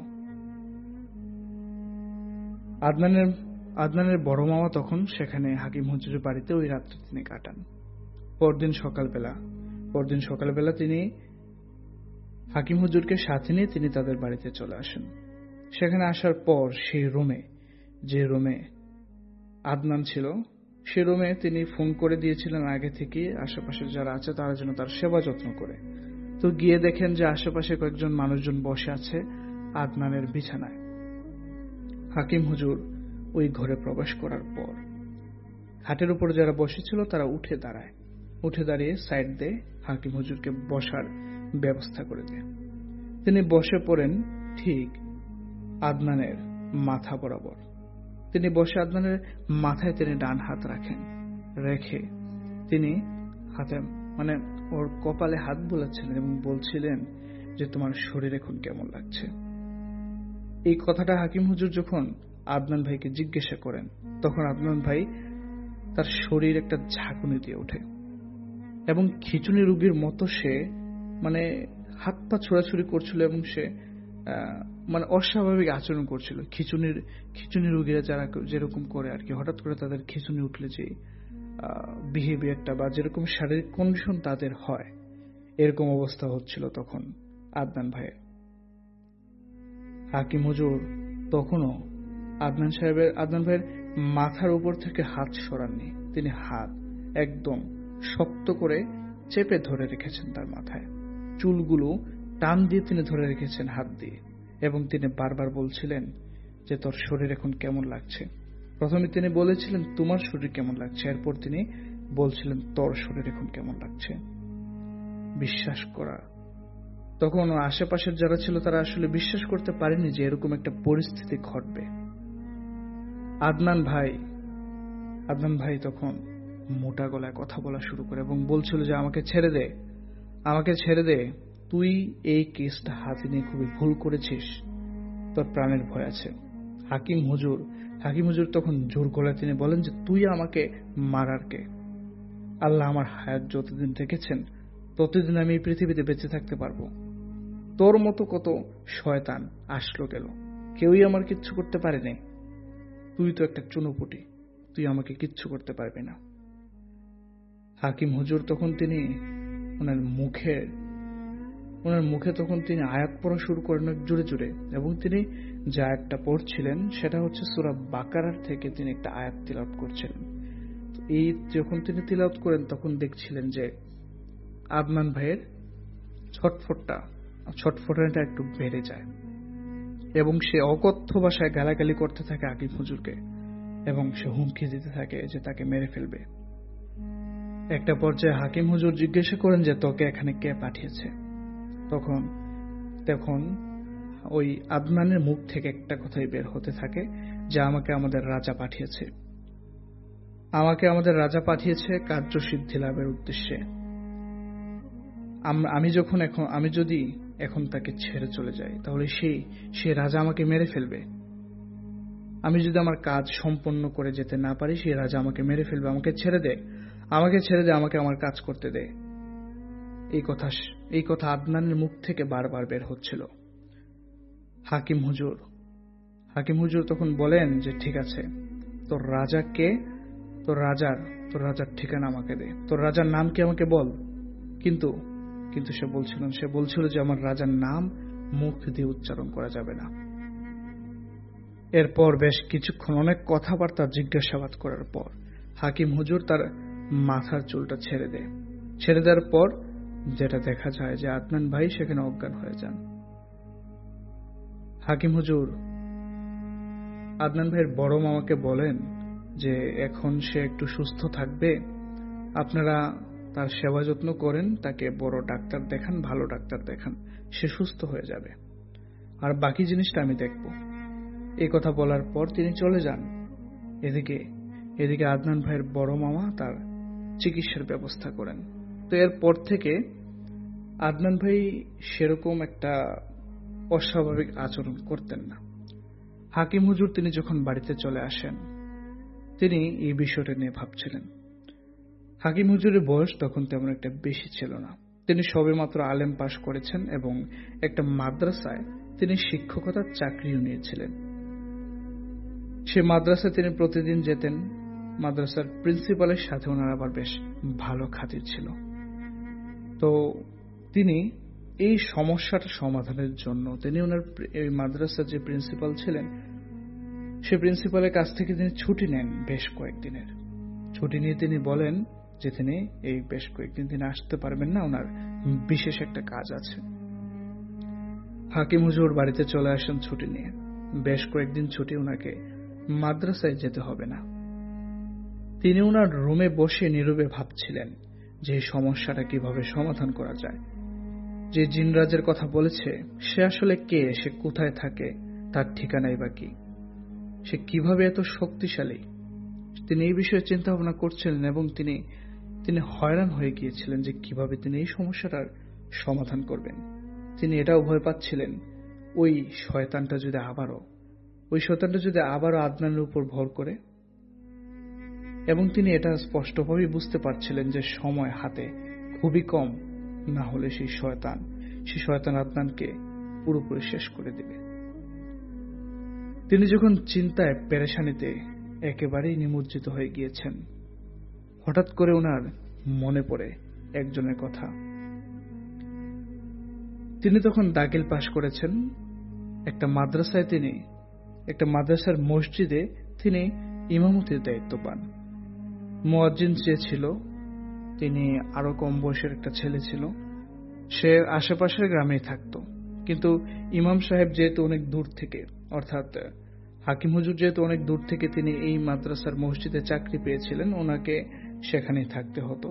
আদনানের বড় মামা তখন সেখানে হাকিম হুজুরের বাড়িতে ওই রাত্রে তিনি কাটান। পরদিন সকালবেলা তিনি হাকিম হুজুরকে সাথে নিয়ে তিনি তাদের বাড়িতে চলে আসেন। সেখানে আসার পর সেই যে রুমে আদনান ছিল, সে রুমে তিনি ফোন করে দিয়েছিলেন আগে থেকে আশেপাশে যারা আছে তারা যেন তার সেবা যত্ন করে। তো গিয়ে দেখেন যে আশেপাশে কয়েকজন মানুষজন বসে আছে আদনানের বিছানায়। হাকিম হুজুর ওই ঘরে প্রবেশ করার পর খাটের উপর যারা বসেছিল তারা উঠে দাঁড়িয়ে সাইড দিয়ে হাকিম হুজুরকে বসার ব্যবস্থা করে দেয়। তিনি বসে পড়েন ঠিক আদনানের মাথা বরাবর। তিনি বসে আদনানের মাথায় তিনি ডান হাত রাখেন, রেখে তিনি হাতে ওর কপালে হাত বোলাচ্ছিলেন এবং বলছিলেন যে তোমার শরীর এখন কেমন লাগছে। এই কথাটা হাকিম হুজুর যখন আদনান ভাইকে জিজ্ঞাসা করেন, তখন আদনান ভাই তার শরীর একটা ঝাঁকুনি দিয়ে ওঠে এবং খিঁচুনি রোগীর মতো সে হাত পা ছোড়াছুড়ি করছিল এবং সে অস্বাভাবিক আচরণ করছিল। খিঁচুনি রোগীরা যারা যেরকম করে আর কি, হঠাৎ করে তাদের খিঁচুনি উঠলে যে বিহেভিয়ারটা বা যেরকম শারীরিক কন্ডিশন তাদের হয়, এরকম অবস্থা হচ্ছিল তখন আদনান ভাইয়ের। হাকিম হুজুর তখনও আদনান ভাইয়ের মাথার উপর থেকে হাত সরাননি। তিনি হাত একদম শক্ত করে চেপে ধরে রেখেছেন তার মাথায়, চুলগুলো টান দিয়ে তিনি ধরে রেখেছেন হাত দিয়ে, এবং তিনি বারবার বলছিলেন যে তোর শরীর এখন কেমন লাগছে। প্রথমে তিনি বলেছিলেন তোমার শরীর কেমন লাগছে, এরপর তিনি বলছিলেন তোর শরীর এখন কেমন লাগছে। বিশ্বাস করা, তখন আশেপাশের যারা ছিল তারা আসলে বিশ্বাস করতে পারেনি যে এরকম একটা পরিস্থিতি ঘটবে। আদনান ভাই তখন মোটা গলায় কথা বলা শুরু করে এবং বলছিল যে আমাকে ছেড়ে দে, তুই এই কেসটা হাতে নিয়ে খুবই ভুল করেছিস, তোর প্রাণের ভয় আছে। হাকিম হুজুর তখন জোর গলায় তিনি বলেন যে তুই আমাকে মারার কে? আল্লাহ আমার হায়াত যতদিন রেখেছেন ততদিন আমি এই পৃথিবীতে বেঁচে থাকতে পারবো। তোর মতো কত শয়তান আসলো গেল, কেউই আমার কিচ্ছু করতে পারেনি। তুই তো একটা চুনোপুটি, তুই আমাকে কিচ্ছু করতে পারবি না। হাকিম হুজুর তখন তিনি ওনার মুখে তখন তিনি আয়াত পড়া শুরু করেন জোরে জোরে, এবং তিনি যে আয়াতটা পড়ছিলেন সেটা হচ্ছে সূরা বাকারার থেকে তিনি একটা আয়াত তিলাওয়াত করছিলেন। এই যখন তিনি তিলাওয়াত করেন তখন দেখছিলেন যে আদনান ভাইয়ের ছটফটানিটা একটু বেড়ে যায় এবং সে অকথ্য ভাষায় গালাগালি করতে থাকে হাকিম হুজুরকে, এবং সে হুমকি দিতে থাকে যে তাকে মেরে ফেলবে। একটা পর্যায়ে হাকিম হুজুর জিজ্ঞাসা করেন যে তোকে এখানে কে পাঠিয়েছে? তখন ওই আদনানের মুখ থেকে একটা কথাই বের হতে থাকে যে আমাকে আমাদের রাজা পাঠিয়েছে কার্যসিদ্ধি লাভের উদ্দেশ্যে। আমি যদি এখন তাকে ছেড়ে চলে যাই তাহলে সে রাজা আমাকে মেরে ফেলবে। আমি যদি আমার কাজ সম্পন্ন করে যেতে না পারি সেই রাজা আমাকে মেরে ফেলবে। আমাকে ছেড়ে দে, আমাকে আমার কাজ করতে দে। এই কথা আদনানের মুখ থেকে বারবার বের হচ্ছিল। হাকিম হুজুর তখন বলেন যে ঠিক আছে, তোর রাজা কে? তোর রাজার ঠিকানা আমাকে দে, তোর রাজার নাম কি আমাকে বল। কিন্তু সে বলছিল যে আমার রাজার নাম মুখ দিয়ে উচ্চারণ করা যাবে না। এরপর বেশ কিছুক্ষণ অনেক কথাবার্তা জিজ্ঞাসাবাদ করার পর হাকিম হুজুর তার মাথার চুলটা ছেড়ে দেওয়ার পর যেটা দেখা যায় যে আদনান ভাই সেখানে অজ্ঞান হয়ে যান। হাকিম হুজুর আদনান ভাইয়ের বড় মামাকে বলেন যে এখন সে একটু সুস্থ থাকবে, আপনারা তার সেবা যত্ন করেন, তাকে বড় ডাক্তার দেখান, ভালো ডাক্তার দেখান, সে সুস্থ হয়ে যাবে, আর বাকি জিনিসটা আমি দেখব। এই কথা বলার পর তিনি চলে যান। এদিকে আদনান ভাইয়ের বড় মামা তার চিকিৎসার ব্যবস্থা করেন। তো এরপর থেকে আদনান ভাই সেরকম একটা অস্বাভাবিক আচরণ করতেন না। হাকিম হুজুর তিনি যখন বাড়িতে চলে আসেন তিনি এই বিষয়টা নিয়ে ভাবছিলেন। হাকিম হুজুরের বয়স তখন তেমন একটা বেশি ছিল না, তিনি সবেমাত্র আলেম পাশ করেছেন এবং একটা মাদ্রাসায় তিনি শিক্ষকতার চাকরিও নিয়েছিলেন। সে মাদ্রাসায় তিনি প্রতিদিন যেতেন। মাদ্রাসার প্রিন্সিপালের সাথে ওনার আবার বেশ ভালো খাতির ছিল। তো তিনি এই সমস্যাটা সমাধানের জন্য তিনি ওনার এই মাদ্রাসার যে প্রিন্সিপাল ছিলেন সে প্রিন্সিপালের কাছ থেকে তিনি ছুটি নেন বেশ কয়েকদিনের। ছুটি নিয়ে তিনি বলেন যে তিনি এই বেশ কয়েকদিন তিনি আসতে পারবেন না, ওনার বিশেষ একটা কাজ আছে। হাকিম হুজুর বাড়িতে চলে আসেন ছুটি নিয়ে। বেশ কয়েকদিন ছুটি ওনাকে মাদ্রাসায় যেতে হবে না। তিনি ওনার রুমে বসে নীরবে ভাবছিলেন যে এই সমস্যাটা কিভাবে সমাধান করা যায়। যে জিনরাজের কথা বলেছে সে আসলে কে, সে কোথায় থাকে, তার ঠিকানাই বা কি, সে কিভাবে এত শক্তিশালী। তিনি এই বিষয়ে চিন্তা ভাবনা করছিলেন এবং তিনি হয়রান হয়ে গিয়েছিলেন যে কিভাবে তিনি এই সমস্যাটার সমাধান করবেন। তিনি এটাও ভয় পাচ্ছিলেন ওই শয়তানটা যদি আবারও আদনানের উপর ভর করে। এবং তিনি এটা স্পষ্টভাবেই বুঝতে পারছিলেন যে সময় হাতে খুবই কম, না হলে সেই শয়তান আদনানকে পুরোপুরি শেষ করে দিবে। তিনি যখন চিন্তায় পেরেশানিতে একেবারেই নিমজ্জিত হয়ে গিয়েছেন, হঠাৎ করে ওনার মনে পড়ে একজনের কথা। তিনি তখন দাখিল পাশ করেছেন একটা মাদ্রাসার মসজিদে তিনি ইমামতির দায়িত্ব পান। মুয়াজ্জিন যে ছিল তিনি আরো কম বয়সের একটা ছেলে ছিল। সে আশেপাশের গ্রামেই থাকতো, কিন্তু ইমাম সাহেব যেহেতু অনেক দূর থেকে, অর্থাৎ হাকিম হুজুর যেহেতু অনেক দূর থেকে তিনি এই মাদ্রাসার মসজিদে চাকরি পেয়েছিলেন, ওনাকে সেখানেই থাকতে হতো।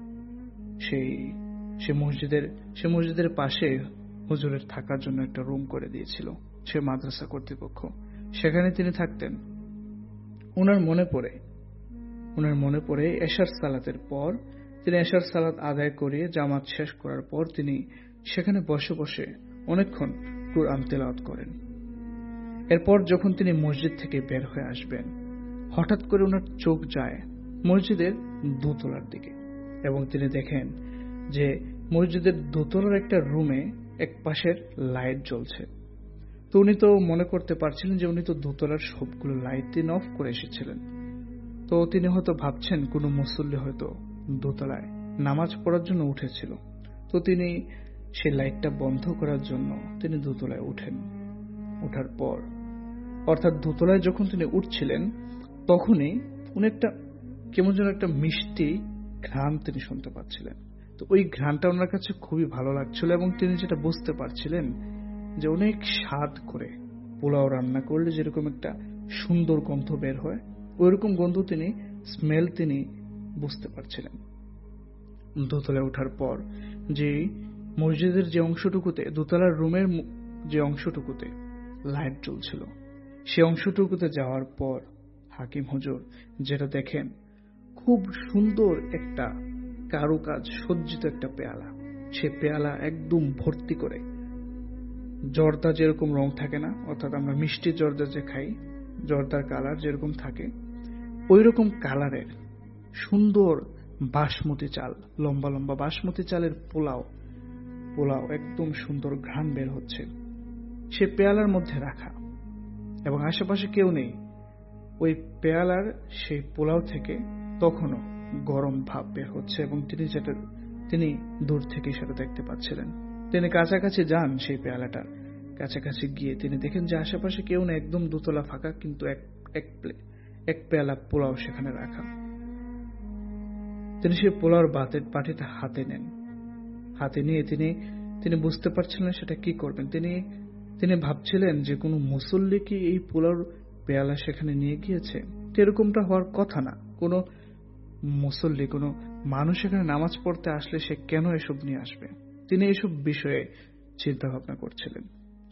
সে মসজিদের পাশে হুজুরের থাকার জন্য একটা রুম করে দিয়েছিল সে মাদ্রাসা কর্তৃপক্ষ। সেখানে তিনি থাকতেন। ওনার মনে পড়ে এশার সালাতের পর তিনি এশার সালাত আদায় করিয়ে জামাত শেষ করার পর তিনি সেখানে বসে বসে অনেকক্ষণ কুরআন তেলাওয়াত করেন। এরপর যখন তিনি মসজিদ থেকে বের হয়ে আসবেন, হঠাৎ করে ওনার চোখ যায় মসজিদের দোতলার দিকে এবং তিনি দেখেন যে মসজিদের দোতলার একটা রুমে এক পাশের লাইট জ্বলছে। তো উনি তো মনে করতে পারছিলেন যে উনি তো দোতলার সবগুলো লাইট তিনি অফ করে এসেছিলেন। তো তিনি হয়তো ভাবছেন কোনো মুসল্লি হয়তো দোতলায় নামাজ পড়ার জন্য উঠেছিল। তো তিনি সেই লাইটটা বন্ধ করার জন্য তিনি দোতলায় উঠেন। ওঠার পর অর্থাৎ দোতলায় যখন তিনি উঠছিলেন তখনই উনি কেমন যেন একটা মিষ্টি ঘ্রাণ তিনি শুনতে পাচ্ছিলেন। তো ওই ঘ্রাণটা ওনার কাছে খুবই ভালো লাগছিল এবং তিনি যেটা বুঝতে পারছিলেন যে অনেক স্বাদ করে পোলাও রান্না করলে যেরকম একটা সুন্দর গন্ধ বের হয়, ওইরকম গন্ধ স্মেল তিনি বুঝতে পারছিলেন। দোতলায় ওঠার পর যে মসজিদের যে অংশটুকুতে, দোতলার রুমের যে অংশটুকুতে লাইট জ্বলছিল, সে অংশটুকুতে যাওয়ার পর হাকিম হুজুর যেটা দেখেন, খুব সুন্দর একটা কারুকাজ সজ্জিত একটা পেয়ালা। সে পেয়ালা একদম ভর্তি করে জর্দা যেরকম রং থাকে না, অর্থাৎ আমরা মিষ্টি জর্দা যে খাই, জর্দার কালার যেরকম থাকে ওই রকম কালারের সুন্দর বাসমতি চাল, লম্বা লম্বা বাসমতি চালের পোলাও একদম সুন্দর ঘ্রাণ বের হচ্ছে সে পেয়ালার মধ্যে রাখা, এবং আশেপাশে কেউ নেই। ওই পেয়ালার সেই পোলাও থেকে তখনও গরম ভাব বের হচ্ছে এবং তিনি দূর থেকে সেটা দেখতে পাচ্ছিলেন। তিনি কাছাকাছি যান, সেই পেয়ালাটার কাছাকাছি গিয়ে তিনি দেখেন যে আশেপাশে কেউ নেই, একদম দোতলা ফাঁকা, কিন্তু এক পেয়ালা পোলাও সেখানে রাখা। তিনি সেই পোলাওর বাটিটা হাতে নেন। হাতে নিয়ে তিনি বুঝতে পারছিলেন সেটা কি করবেন। তিনি ভাবছিলেন যে কোনো মুসল্লি কি এই পোলাওর পেয়ালা সেখানে নিয়ে গিয়েছে? এরকমটা হওয়ার কথা না। কোনো মুসল্লি, কোনো মানুষ এখানে নামাজ পড়তে আসলে সে কেন এসব নিয়ে আসবে? তিনি এসব বিষয়ে চিন্তা ভাবনা করছিলেন।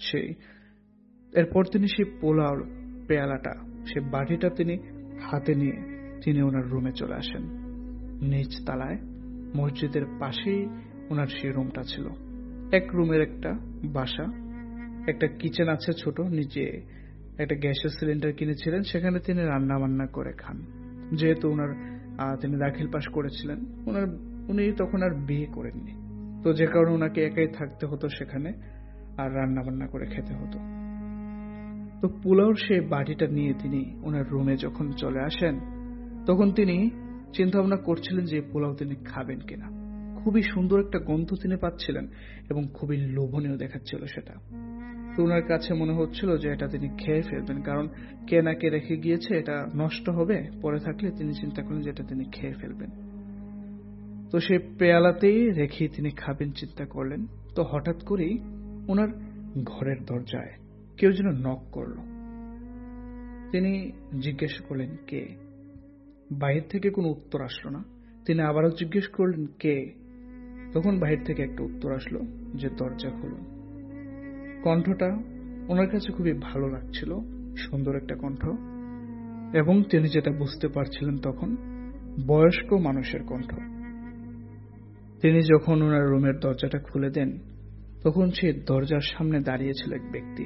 এরপর তিনি সেই পোলাওর পেয়ালাটা, সে বাটিটা তিনি হাতে নিয়ে তিনি ওনার রুমে চলে আসেন। নিচ তলায় মসজিদের পাশেই ওনার সেই রুমটা ছিল। এক রুমের একটা বাসা, একটা কিচেন আছে ছোট, নিচে একটা গ্যাসের সিলিন্ডার কিনেছিলেন, সেখানে তিনি রান্না বান্না করে খান। যেহেতু তিনি দাখিল পাশ করেছিলেন, উনি তখন আর বিয়ে করেননি, তো যে কারণে ওনাকে একাই থাকতে হতো সেখানে, আর রান্না বান্না করে খেতে হতো। তো পোলাওর সেই বাটিটা নিয়ে তিনি ওনার রুমে যখন চলে আসেন, তখন তিনি চিন্তা ভাবনা করছিলেন যে পোলাও তিনি খাবেন কিনা। খুবই সুন্দর একটা গন্ধ তিনি পাচ্ছিলেন এবং খুবই লোভনীয় দেখাচ্ছিল সেটা। তো ওনার কাছে মনে হচ্ছিল যে এটা তিনি খেয়ে ফেলবেন, কারণ কে না কে রেখে গিয়েছে, এটা নষ্ট হবে পরে থাকলে। তিনি চিন্তা করলেন যে এটা তিনি খেয়ে ফেলবেন। তো সেই পেয়ালাতেই রেখেই তিনি খাবেন চিন্তা করলেন। তো হঠাৎ করেই ওনার ঘরের দরজায় কেউ যেন নক করল। তিনি জিজ্ঞেস করলেন কে। বাইরে থেকে কোনো উত্তর আসলো না। তিনি আবারও জিজ্ঞেস করলেন কে। তখন বাহির থেকে একটা উত্তর আসলো যে দরজা খুলুন। কণ্ঠটা ওনার কাছে খুবই ভালো লাগছিল, সুন্দর একটা কণ্ঠ, এবং তিনি যেটা বুঝতে পারছিলেন তখন বয়স্ক মানুষের কণ্ঠ। তিনি যখন ওনার রুমের দরজাটা খুলে দেন তখন সেই দরজার সামনে দাঁড়িয়েছিল এক ব্যক্তি,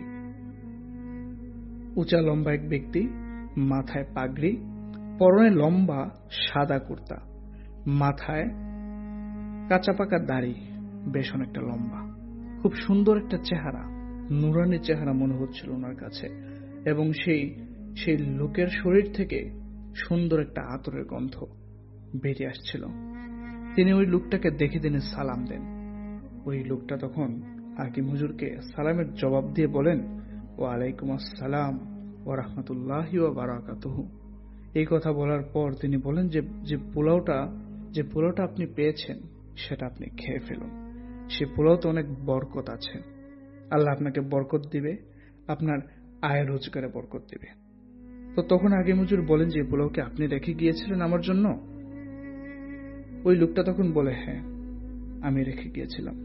উঁচা লম্বা এক ব্যক্তি, মাথায় পাগড়ি, পরনে লম্বা সাদা কুর্তা, মাথায় কাঁচা পাকা দাড়ি, বেশ অনেকটা লম্বা, খুব সুন্দর একটা চেহারা, নুরানি চেহারা মনে হচ্ছিল ওনার কাছে, এবং সেই লোকের শরীর থেকে সুন্দর একটা আতরের গন্ধ বেরিয়ে আসছিল। তিনি ওই লোকটাকে দেখে তিনি সালাম দেন। ওই লোকটা তখন হাকিম হুজুরকে সালামের জবাব দিয়ে বলেন, ওয়ালাইকুম আসসালাম ওয়া রাহমাতুল্লাহি ওয়া বারাকাতুহু। এই কথা বলার পর তিনি বলেন যে পোলাওটা আপনি পেয়েছেন সেটা আপনি খেয়ে ফেলুন, সে পোলাওতে অনেক বরকত আছে, আল্লাহ আপনাকে বরকত দিবে, আপনার আয় রোজগারে বরকত দিবে। তো তখন হাকিম হুজুর বলেন যে পোলাওকে আপনি রেখে গিয়েছিলেন আমার জন্য? ওই লোকটা তখন বলে, হ্যাঁ আমি রেখে গিয়েছিলাম।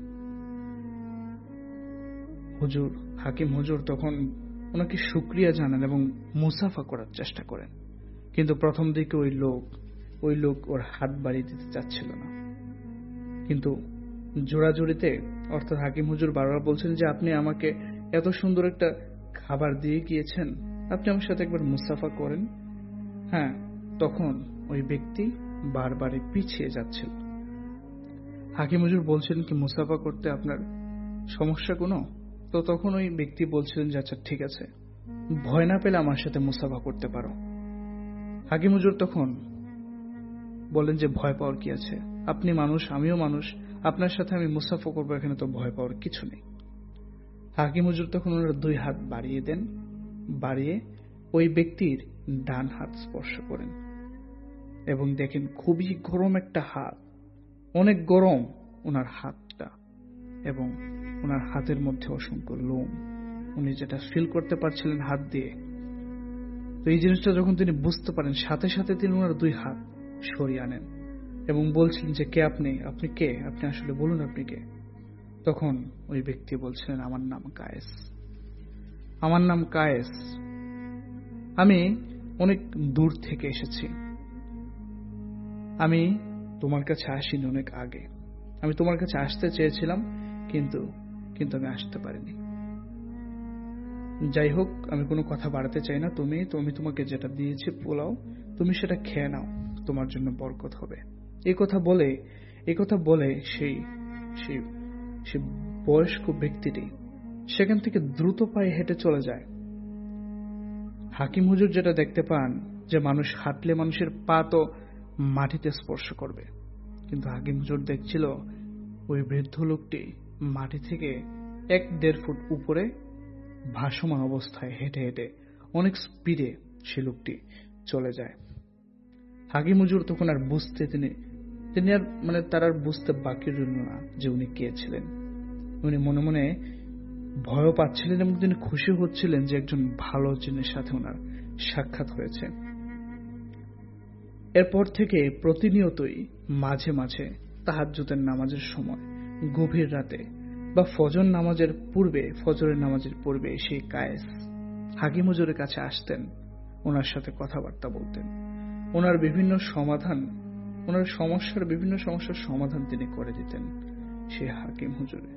হাকিম হুজুর তখন ওনাকে শুকরিয়া জানান এবং মুসাফা করার চেষ্টা করেন, কিন্তু প্রথম দিকে ওই লোক ওর হাত বাড়িয়ে দিতে চাচ্ছিল না। কিন্তু জোড়াজুড়িতে, অর্থাৎ হাকিম হুজুর বারবার বলছেন যে আপনি আমাকে এত সুন্দর একটা খাবার দিয়ে গিয়েছেন, আপনি আমার সাথে একবার মুসাফা করেন। হ্যাঁ, তখন ওই ব্যক্তি বারবারই পিছিয়ে যাচ্ছিল। হাকিম হুজুর বলছিলেন কি মুসাফা করতে আপনার সমস্যা কোনো? তো তখন ওই ব্যক্তি বলছিলেন যে আচ্ছা ঠিক আছে, ভয় না পেলে আমার সাথে মুসাফা করতে পারো। হাকিম হুজুর তখন বলেন যে ভয় পাওয়ার কি আছে, আপনি মানুষ আমিও মানুষ, আপনার সাথে আমি মুসাফা করবো, এখানে তো ভয় পাওয়ার কিছু নেই। হাকিম হুজুর তখন ওনার দুই হাত বাড়িয়ে দেন, বাড়িয়ে ওই ব্যক্তির ডান হাত স্পর্শ করেন এবং দেখেন খুবই গরম একটা হাত, অনেক গরম ওনার হাতটা, এবং ওনার হাতের মধ্যে অসংখ্য লোম, উনি যেটা ফিল করতে পারছিলেন হাত দিয়ে। তো এই জিনিসটা যখন তিনি বুঝতে পারেন, সাথে সাথে তিনি ওনার দুই হাত সরিয়ে আনেন এবং বলছিলেন যে কে আপনি, আপনি কে, আপনি আসলে বলুন আপনি কে। তখন ওই ব্যক্তি বলছিলেন আমার নাম কায়েস, আমার নাম কায়েস, আমি অনেক দূর থেকে এসেছি, আমি তোমার কাছে আসিনি অনেক আগে, আমি তোমার কাছে আসতে চেয়েছিলাম কিন্তু আমি আসতে পারিনি। যাই হোক, আমি কোনো কথা বাড়াতে চাই না, তুমি তোমাকে যেটা দিয়েছি পোলাও, তুমি সেটা খেয়ে নাও, তোমার জন্য বরকত হবে। এই কথা বলে সেই বয়স্ক ব্যক্তিটি সেখান থেকে দ্রুত পায়ে হেঁটে চলে যায়। হাকিম হুজুর যেটা দেখতে পান যে মানুষ হাঁটলে মানুষের পা তো মাটিতে স্পর্শ করবে, কিন্তু হাকিম হুজুর দেখছিল ওই বৃদ্ধ লোকটি মাটি থেকে 1-1.5 ফুট উপরে ভাসমান অবস্থায় হেঁটে হেঁটে অনেক স্পিডে সে লোকটি চলে যায়। হাকিম হুজুর তখন আর বুঝতে তার আর বুঝতে বাকি রইল না যে উনি কে ছিলেন। উনি মনে মনে ভয় পাচ্ছিলেন এবং তিনি খুশি হচ্ছিলেন যে একজন ভালো জিনের সাথে ওনার সাক্ষাৎ হয়েছে। এরপর থেকে প্রতিনিয়তই মাঝে মাঝে তাহাজ্জুদের নামাজের সময়, গভীর রাতে বা ফজরের নামাজের পূর্বে সেই কায়েস হাকিম হুজুরের কাছে আসতেন, ওনার সাথে কথাবার্তা বলতেন, ওনার বিভিন্ন সমস্যার সমাধান তিনি করে দিতেন সেই হাকিম হুজুরে।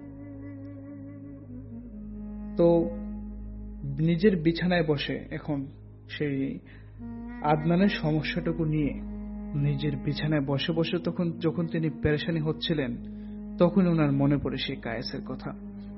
তো নিজের বিছানায় বসে এখন সেই আদনানের সমস্যাটুকু নিয়ে নিজের বিছানায় বসে বসে যখন তিনি পেরেশানি হচ্ছিলেন, তখন ওনার মনে পড়ে সেই কায়েসের কথা।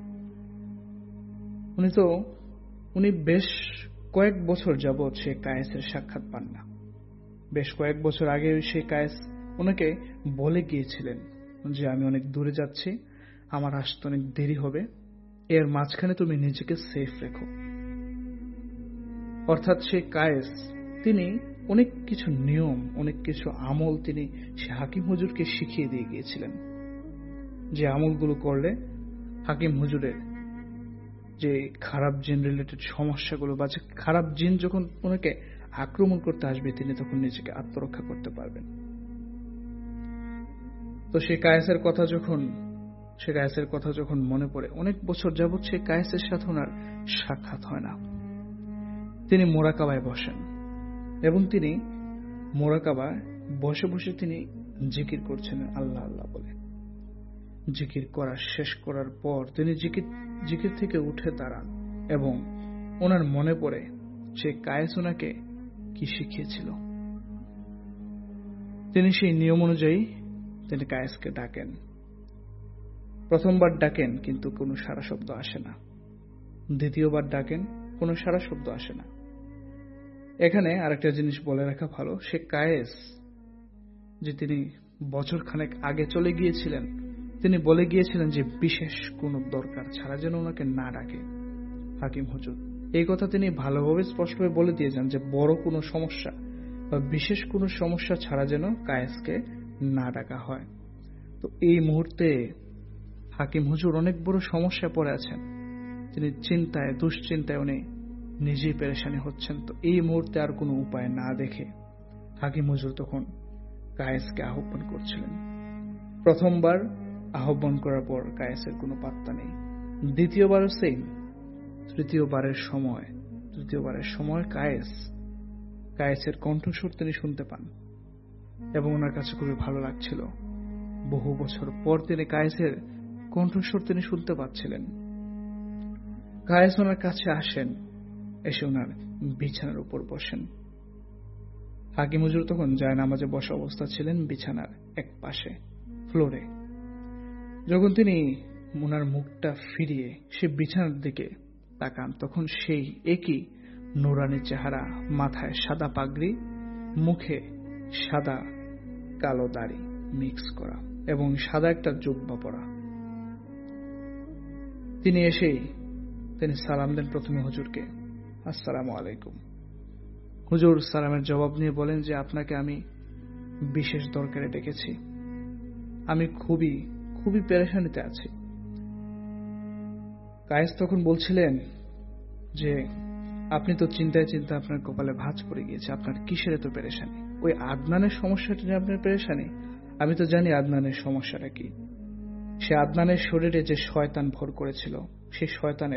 উনি বেশ কয়েক বছর যাবৎ সেই কায়েসের সাক্ষাৎ পান না। বেশ কয়েক বছর আগে সেই কায়েস ওনাকে বলে গিয়েছিলেন যে আমি অনেক দূরে যাচ্ছি, আমার আসতে অনেক দেরি হবে, এর মাঝখানে তুমি নিজেকে সেফ রেখো। অর্থাৎ সেই কায়েস তিনি অনেক কিছু নিয়ম, অনেক কিছু আমল তিনি সে হাকিম হুজুরকে শিখিয়ে দিয়ে গিয়েছিলেন, যে আমলগুলো করলে হাকিম হুজুরের যে খারাপ জিন রিলেটেড সমস্যাগুলো বা যে খারাপ জিন যখন ওনাকে আক্রমণ করতে আসবে তিনি তখন নিজেকে আত্মরক্ষা করতে পারবেন। তো সেই কায়েসের কথা যখন মনে পড়ে, অনেক বছর যাবৎ সেই কায়েসের সাথে ওনার সাক্ষাৎ হয় না। তিনি মোরাকাবায় বসেন এবং তিনি মোরাকাবায় বসে বসে তিনি জিকির করছিলেন আল্লাহ আল্লাহ বলে। জিকির করা শেষ করার পর তিনি জিকির থেকে উঠে দাঁড়ান এবং ওনার মনে পড়ে সে কায়েস ওনাকে কি শিখিয়েছিল। তিনি সেই নিয়ম অনুযায়ী তিনি কায়েসকে ডাকেন। প্রথমবার ডাকেন কিন্তু কোনো সাড়া শব্দ আসে না, দ্বিতীয়বার ডাকেন কোনো সাড়া শব্দ আসে না। এখানে আরেকটা জিনিস বলে রাখা ভালো, সে কায়েস যে তিনি বছরখানেক আগে চলে গিয়েছিলেন, তিনি বলে গিয়েছিলেন যে বিশেষ কোনো দরকার ছাড়া যেন ওনাকে না ডাকে হাকিম হুজুর। এই কথা তিনি ভালোভাবে স্পষ্টভাবে বলে দিয়েছেন যে বড় কোনো সমস্যা বা বিশেষ কোনো সমস্যা ছাড়া যেন কায়েসকে না ডাকা হয়। তো এই মুহূর্তে হাকিম হুজুর অনেক বড় সমস্যায় পড়ে আছেন। তিনি দুশ্চিন্তায় উনি নিজেই পেরেশানি হচ্ছেন। তো এই মুহূর্তে আর কোনো উপায় না দেখে হাকিম হুজুর তখন কায়েসকে আহ্বান করছিলেন। প্রথমবার আহ্বান করার পর কায়েসের কোনো পাত্তা নেই। দ্বিতীয়বারও সেম। তৃতীয়বারের সময় কায়েসের কণ্ঠস্বর তিনি শুনতে পান এবং ওনার কাছে খুবই ভালো লাগছিল। বহু বছর পর তিনি কায়েসের কণ্ঠস্বর তিনি শুনতে পাচ্ছিলেন। কায়েস ওনার কাছে আসেন, এসে ওনার বিছানার উপর বসেন। হাকিম হুজুর তখন জায়নামাজে বসা অবস্থা ছিলেন বিছানার এক পাশে ফ্লোরে। যখন তিনি ওনার মুখটা ফিরিয়ে সে বিছানার দিকে তাকান, তখন সেই একই নুরানি চেহারা, মাথায় সাদা পাগড়ি, মুখে সাদা কালো দাড়ি মিক্স করা এবং সাদা একটা জুব্বা পরা। তিনি এসেই তিনি সালাম দেন প্রথমে হুজুরকে, আসসালামু আলাইকুম। হুজুর সালামের জবাব নিয়ে বলেন যে আপনাকে আমি বিশেষ দরকারে ডেকেছি, আমি খুবই খুবই পেরেশানিতে আছি। কায়েস তখন বলছিলেন যে আপনি তো চিন্তায় আপনার কপালে ভাঁজ পড়ে গিয়েছে, আপনার কিসের এত পেরেশানি? ওই আদনানের সমস্যাটা নিয়ে আপনার পেরেশানি? আমি তো জানি আদনানের সমস্যাটা কি। সে আদনানের শরীরে যে শয়তান ভর করেছিল, সেই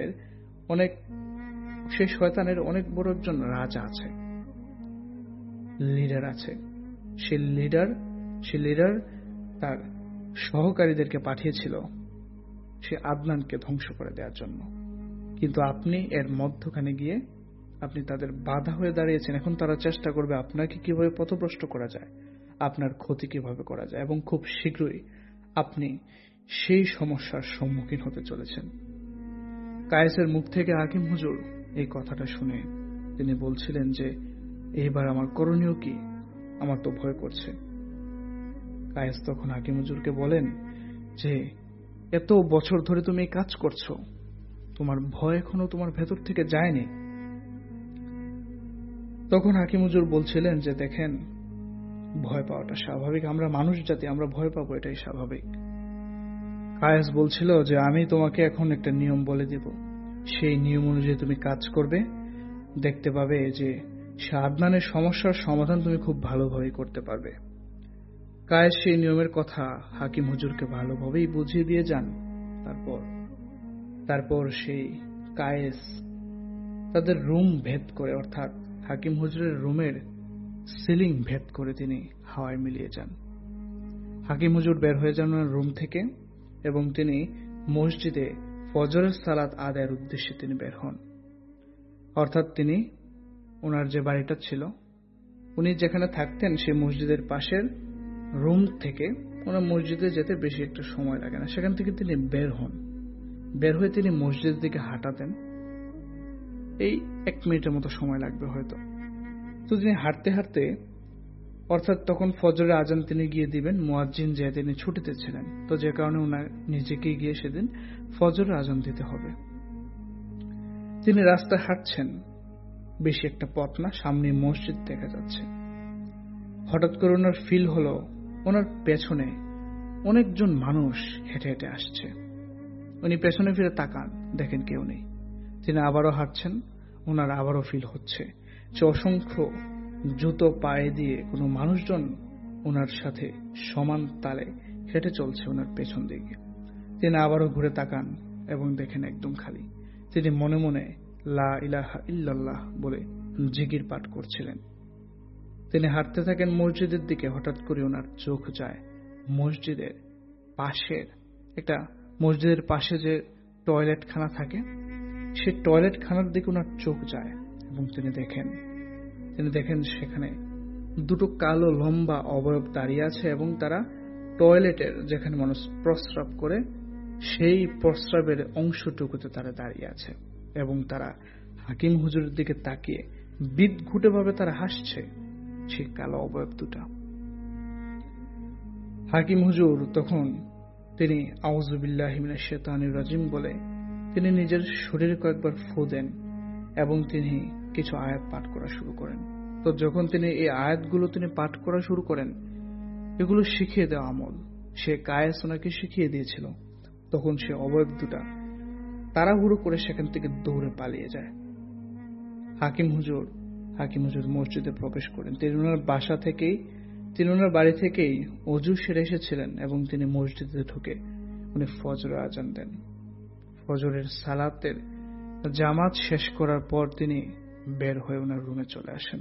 শয়তানের অনেক বড় একজন রাজা আছে, লিডার আছে। সে লিডার তার সহকারীদেরকে পাঠিয়েছিল সে আদনানকে ধ্বংস করে দেওয়ার জন্য, কিন্তু আপনি এর মধ্যখানে গিয়ে আপনি তাদের বাধা হয়ে দাঁড়িয়েছেন। এখন তারা চেষ্টা করবে আপনাকে কিভাবে পথভ্রষ্ট করা যায়, আপনার ক্ষতি কিভাবে করা যায়, এবং খুব শীঘ্রই আপনি সেই সমস্যার সম্মুখীন হতে চলেছেন। কায়েসের মুখ থেকে হাকিম হুজুর এই কথাটা শুনে তিনি বলছিলেন যে এইবার আমার করণীয় কি, আমার তো ভয় করছে। কায়েস তখন হাকিম হুজুরকে বলেন যে এত বছর ধরে তুমি এই কাজ করছো, তোমার ভয় এখনো তোমার ভেতর থেকে যায়নি। তখন হাকিম হুজুর বলছিলেন যে দেখেন, ভয় পাওয়াটা স্বাভাবিক, আমরা মানুষ জাতি, আমরা ভয় পাবো, এটাই স্বাভাবিক। কায়েস বলছিল যে আমি তোমাকে এখন একটা নিয়ম বলে দিব, সেই নিয়ম অনুযায়ী তুমি কাজ করবে, দেখতে পাবে যে সে আদনানের সমস্যার সমাধান তুমি খুব ভালোভাবেই করতে পারবে। কায়েস সেই নিয়মের কথা হাকিম হুজুরকে ভালোভাবেই বুঝিয়ে দিয়ে যান। তারপর সেই কায়েস তাদের রুম ভেদ করে, অর্থাৎ হাকিম হুজুরের রুমের সিলিং ভেদ করে তিনি হাওয়ায় মিলিয়ে যান। হাকিম হুজুর বের হয়ে যান রুম থেকে এবং তিনি মসজিদে ফজরের সালাত আদায়ের উদ্দেশ্যে তিনি বের হন। অর্থাৎ তিনি ওনার যে বাড়িটা ছিল, উনি যেখানে থাকতেন সেই মসজিদের পাশের রুম থেকে ওনার মসজিদে যেতে বেশি একটা সময় লাগে না, সেখান থেকে তিনি বের হন। বের হয়ে তিনি মসজিদের দিকে হাঁটাতেন, এই 1 মিনিটের মতো সময় লাগবে হয়তো। তো তিনি হাঁটতে হাঁটতে, অর্থাৎ তখন ফজরের আজান তিনি গিয়ে দিবেন, মুয়াজ্জিন যে তিনি ছুটিতে ছিলেন, তো যে কারণে ওনার নিজেকে গিয়ে সেদিন ফজরের আজান দিতে হবে। তিনি রাস্তায় হাঁটছেন, বেশি একটা পথ না, সামনে মসজিদ দেখা যাচ্ছে। হঠাৎ করে ওনার ফিল হলো ওনার পেছনে অনেকজন মানুষ হেঁটে হেঁটে আসছে। উনি পেছনে ফিরে তাকান, দেখেন কেউ নেই। তিনি আবারও হাঁটছেন, ওনার আবারও ফিল হচ্ছে যে অসংখ্য জুতো পায়ে দিয়ে কোনো মানুষজন ওনার সাথে সমান তালে হেঁটে চলছে ওনার পেছন দিকে। তিনি আবারও ঘুরে তাকান এবং দেখেন একদম খালি। তিনি মনে মনে লা ইলাহা ইল্লাল্লাহ বলে জিকির পাঠ করছিলেন। তিনি হাঁটতে থাকেন মসজিদের দিকে। হঠাৎ করে ওনার চোখ যায় মসজিদের পাশে যে টয়লেটখানা থাকে, সেই টয়লেটখানার দিকে ওনার চোখ যায় এবং তিনি দেখেন সেখানে দুটো কালো লম্বা অবয়ব দাঁড়িয়ে আছে এবং তারা টয়লেটের, যেখানে মানুষ প্রস্রাব করে, সেই প্রস্রাবের অংশটুকুতে তারা দাঁড়িয়ে আছে এবং তারা হাকিম হুজুরের দিকে তাকিয়ে বিদঘুটে তারা হাসছে, সেই কালো অবয়ব দুটা। হাকিম হুজুর তখন তিনি আউযু বিল্লাহি মিনাশ শাইতানির রাজিম বলে তিনি নিজের শরীরে কয়েকবার ফু দেন এবং তিনি কিছু আয়াত পাঠ করা শুরু করেন। তো যখন তিনি এই আয়াতগুলো পাঠ করা শুরু করেন, এগুলো শিখিয়ে দেওয়া আমল সে কায়েস ওনাকে শিখিয়ে দিয়েছিল, তখন সে অবয়ব দুটা তাড়াহুড়ো করে সেখান থেকে দৌড়ে পালিয়ে যায়। হাকিম হুজুর মসজিদে প্রবেশ করেন। তিনি ওনার বাড়ি থেকেই ওযু সেরে এসেছিলেন এবং তিনি মসজিদে ঢুকে উনি ফজরের আজান দেন। ফজরের সালাতের জামাত শেষ করার পর তিনি বের হয়ে ওনার রুমে চলে আসেন।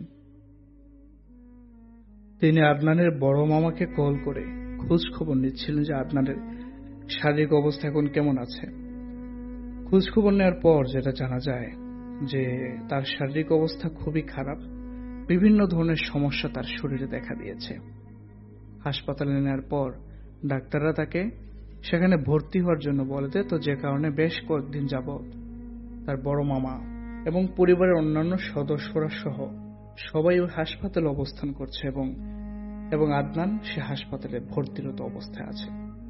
তিনি আদনানের বড় মামাকে কল করে খোঁজ খবর নিচ্ছিলেন যে আদনানের শারীরিক অবস্থা এখন কেমন আছে। খোঁজ খবর নেওয়ার পর যেটা জানা যায় যে তার শারীরিক অবস্থা খুবই খারাপ, বিভিন্ন ধরনের সমস্যা তার শরীরে দেখা দিয়েছে। হাসপাতালে নেওয়ার পর ডাক্তাররা তাকে সেখানে ভর্তি হওয়ার জন্য বলে দেয়, তো যে কারণে বেশ কয়েকদিন যাবৎ তার বড় মামা এবং পরিবারের অন্যান্য সদস্যরা সহ সবাই ওই হাসপাতালে অবস্থান করছে এবং আদনান সে হাসপাতালে ভর্তিরত অবস্থায় আছে।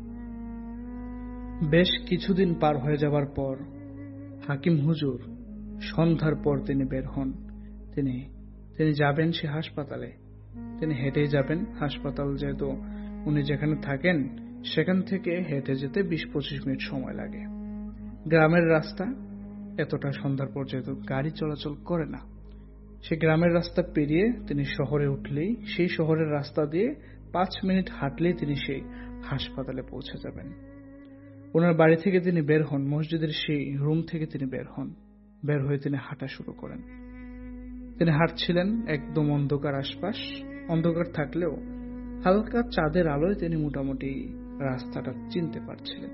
বেশ কিছুদিন পার হয়ে যাবার পর হাকিম হুজুর সন্ধ্যার পর তিনি বের হন। তিনি যাবেন সে হাসপাতালে। তিনি হেঁটেই যাবেন। হাসপাতাল যেহেতু উনি যেখানে থাকেন সেখান থেকে হেঁটে যেতে 20-25 মিনিট সময় লাগে। গ্রামের রাস্তা, এতটা সন্ধ্যার পর যেহেতু গাড়ি চলাচল করে না, সে গ্রামের রাস্তা পেরিয়ে তিনি শহরে উঠলেই, সেই শহরের রাস্তা দিয়ে 5 মিনিট হাঁটলেই তিনি সেই হাসপাতালে পৌঁছে যাবেন। ওনার বাড়ি থেকে তিনি বের হন, মসজিদের সেই রুম থেকে তিনি বের হয়ে তিনি হাঁটা শুরু করেন। তিনি হাঁটছিলেন একদম অন্ধকার, আশপাশ অন্ধকার থাকলেও হালকা চাঁদের আলোয় তিনি মোটামুটি রাস্তাটা চিনতে পারছিলেন।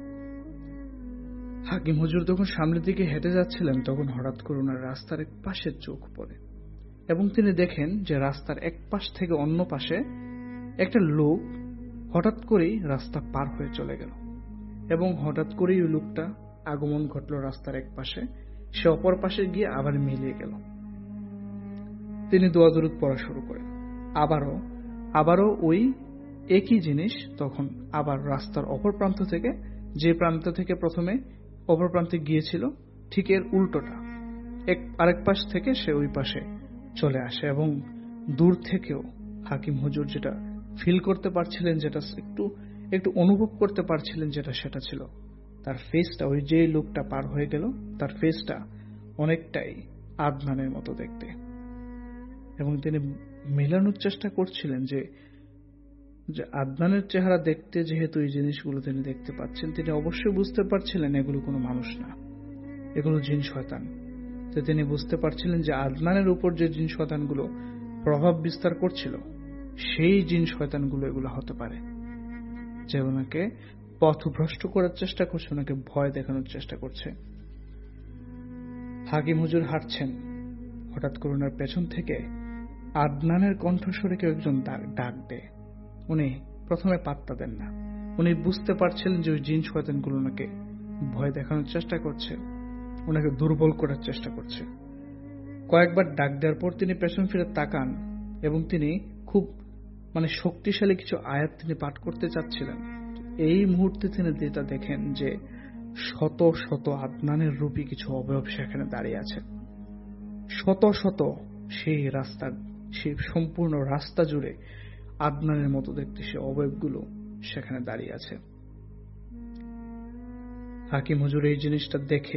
হাকিম হুজুর যখন সামনের দিকে হেঁটে যাচ্ছিলেন তখন হঠাৎ করে ওনার রাস্তার এক পাশে চোখ পড়ে এবং তিনি দেখেন যে রাস্তার এক পাশ থেকে অন্য পাশে একটা লোক হঠাৎ করেই রাস্তা পার হয়ে চলে গেল এবং হঠাৎ করেই ওই লোকটা আগমন ঘটল রাস্তার এক পাশে, সে অপর পাশে গিয়ে আবার মিলিয়ে গেল। তিনি দোয়া দরুদ পড়া শুরু করেন। আবারও ওই একই জিনিস তখন আবার রাস্তার অপর প্রান্ত থেকে, যে প্রান্ত থেকে প্রথমে অপর প্রান্তে গিয়েছিল ঠিক এর উল্টোটা আরেক পাশ থেকে সে ওই পাশে চলে আসে এবং দূর থেকেও হাকিম হুজুর যেটা ফিল করতে পারছিলেন, যেটা একটু অনুভব করতে পারছিলেন, সেটা ছিল তার ফেসটা, ওই যে লোকটা পার হয়ে গেল তার ফেসটা অনেকটাই আদনানের মতো দেখতে। এবং তিনি মেলানোর চেষ্টা করছিলেন যে আদনানের চেহারা দেখতে যেহেতু এই জিনিসগুলো তিনি দেখতে পাচ্ছেন, তিনি অবশ্যই বুঝতে পারছিলেন এগুলো কোনো মানুষ না, এগুলো জিন শয়তান। তো তিনি বুঝতে পারছিলেন যে আদনানের উপর যে জিন শয়তানগুলো প্রভাব বিস্তার করছিল, সেই জিন শয়তানগুলো এগুলো হতে পারে, যে ওনাকে পথভ্রষ্ট করার চেষ্টা করছে, ওনাকে ভয় দেখানোর চেষ্টা করছে। হাকিম হুজুর হাঁটছেন, হঠাৎ করে ওনার পেছন থেকে আদনানের কণ্ঠস্বরে কেউ একজন ডাক দেয়। উনি প্রথমে পাত্তা দেন না। উনি বুঝতে পারছিলেন যে ওই জিন শয়তানগুলো ওনাকে ভয় দেখানোর চেষ্টা করছে, ওনাকে দুর্বল করার চেষ্টা করছে। কয়েকবার ডাক দেওয়ার পর তিনি পেছন ফিরে তাকান এবং তিনি খুব শক্তিশালী কিছু আয়াত তিনি পাঠ করতে চাচ্ছিলেন। এই মুহূর্তে তিনি যেটা দেখেন যে শত শত আদনানের রূপী কিছু অবয়ব সেখানে দাঁড়িয়ে আছে। শত শত সেই সম্পূর্ণ রাস্তা জুড়ে আদনানের মতো দেখতে সে অবয়বগুলো সেখানে দাঁড়িয়ে আছে। হাকিম হুজুর এই জিনিসটা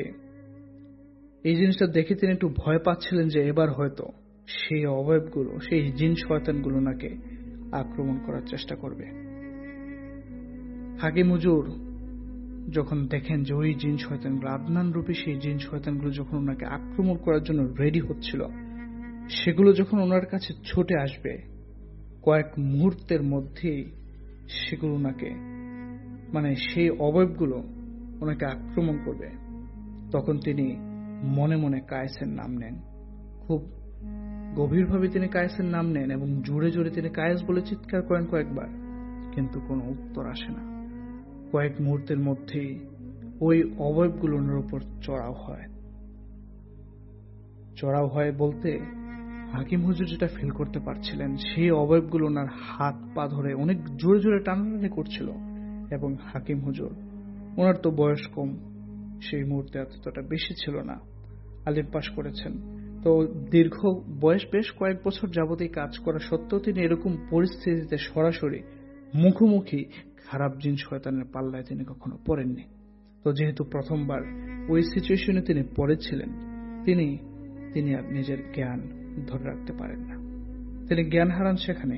দেখে তিনি একটু ভয় পাচ্ছিলেন যে এবার হয়তো সেই অবয়বগুলো, সেই জিন শয়তানগুলো নাকে আক্রমণ করার চেষ্টা করবে। হাকিম হুজুর যখন দেখেন যে ওই জিন শয়তানগুলো, আদনান রূপী সেই জিন শয়তানগুলো যখন ওনাকে আক্রমণ করার জন্য রেডি হচ্ছিল, সেগুলো যখন ওনার কাছে ছুটে আসবে, কয়েক মুহূর্তের মধ্যেই সেগুলো ওনাকে সেই অবয়বগুলো ওনাকে আক্রমণ করবে, তখন তিনি মনে মনে কায়েসের নাম নেন। খুব গভীরভাবে তিনি কায়েসের নাম নেন এবং জোরে জোরে তিনি কায়েস বলে চিৎকার করেন কয়েকবার, কিন্তু কোনো উত্তর আসে না। কয়েক মুহূর্তের মধ্যেই ওই অবয়বগুলো ওনার উপর চড়াও হয় বলতে হাকিম হুজুর যেটা ফিল করতে পারছিলেন, সেই অবয়বগুলো ওনার হাত পা ধরে অনেক জোরে জোরে টানাটানি করছিল। এবং হাকিম হুজুর, ওনার তো বয়স কম, সেই মুহূর্তে এতটা বেশি ছিল না, আলিম পাশ করেছেন, তো দীর্ঘ বয়স বেশ কয়েক বছর যাবতীয় কাজ করা সত্ত্বেও তিনি এরকম পরিস্থিতিতে সরাসরি মুখোমুখি খারাপ জিন শয়তানের পাল্লায় তিনি কখনো পড়েননি। তো যেহেতু প্রথমবার ওই সিচুয়েশনে তিনি পড়েছিলেন, তিনি আর নিজের জ্ঞান ধরে রাখতে পারেন না, তিনি জ্ঞান হারান সেখানে।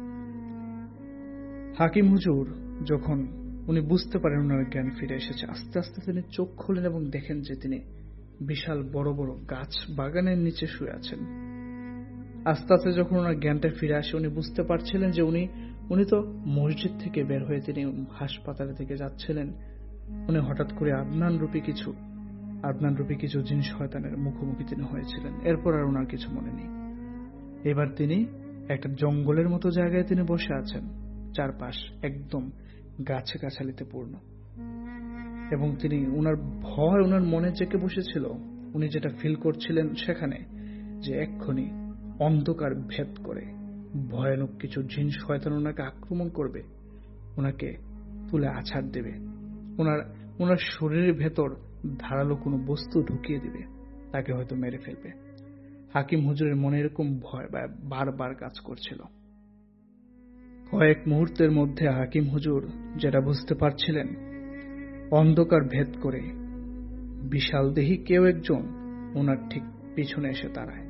হাকিম হুজুর যখন উনি বুঝতে পারেন ওনার জ্ঞান ফিরে এসেছে, আস্তে আস্তে তিনি চোখ খোলেন এবং দেখেন যে তিনি বিশাল বড় বড় গাছ বাগানের নিচে শুয়ে আছেন। আস্তে আস্তে যখন ওনার জ্ঞানটা ফিরে আসে, উনি বুঝতে পারছিলেন যে উনি তো মসজিদ থেকে বের হয়ে তিনি হাসপাতালে থেকে যাচ্ছিলেন। উনি হঠাৎ করে আদনান রূপী কিছু জিন শয়তানের মুখোমুখি তিনি হয়েছিলেন। এরপর আর ওনার কিছু মনে নেই। এবার তিনি একটা জঙ্গলের মতো জায়গায় তিনি বসে আছেন, চারপাশ একদম গাছে গাছালিতে পূর্ণ, এবং তিনি ওনার ভয় ওনার মনে জেঁকে বসেছিল। উনি যেটা ফিল করছিলেন সেখানে, যে এক্ষুনি অন্ধকার ভেদ করে ভয়ানক কিছু জিন শয়তান ওনাকে আক্রমণ করবে, ওনাকে তুলে আছাড় দেবে, ওনার শরীরের ভেতর ধারালো কোনো বস্তু ঢুকিয়ে দিবে, তাকে হয়তো মেরে ফেলবে। হাকিম হুজুরের মনে এরকম ভয় বারবার কাজ করছিল। কয়েক মুহূর্তের মধ্যে হাকিম হুজুর যেটা বুঝতে পারছিলেন, অন্ধকার ভেদ করে বিশাল দেহী কেউ একজন ওনার ঠিক পিছনে এসে দাঁড়ায়।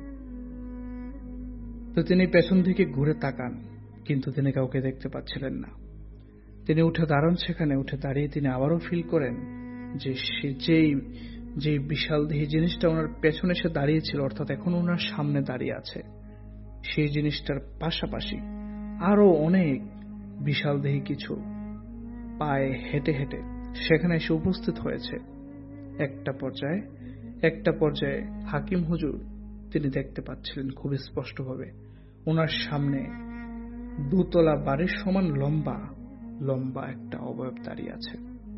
তো তিনি পেছন দিকে ঘুরে তাকান, কিন্তু তিনি কাউকে দেখতে পাচ্ছিলেন না। তিনি উঠে দাঁড়ান, সেখানে উঠে দাঁড়িয়ে তিনি আবারও ফিল করেন যে যে বিশাল দেহী জিনিসটা ওনার পেছনে এসে দাঁড়িয়েছিল, অর্থাৎ এখন ওনার সামনে দাঁড়িয়ে আছে, সেই জিনিসটার পাশাপাশি আরো অনেক বিশাল দেহী কিছু পায়ে হেঁটে হেঁটে সেখানে এসে উপস্থিত হয়েছে। একটা পর্যায়ে হাকিম হুজুর তিনি দেখতে পাচ্ছিলেন খুব স্পষ্টভাবে, ওনার সামনে দুতলা বাড়ির সমান লম্বা একটা অবয়ব দাঁড়িয়ে আছে,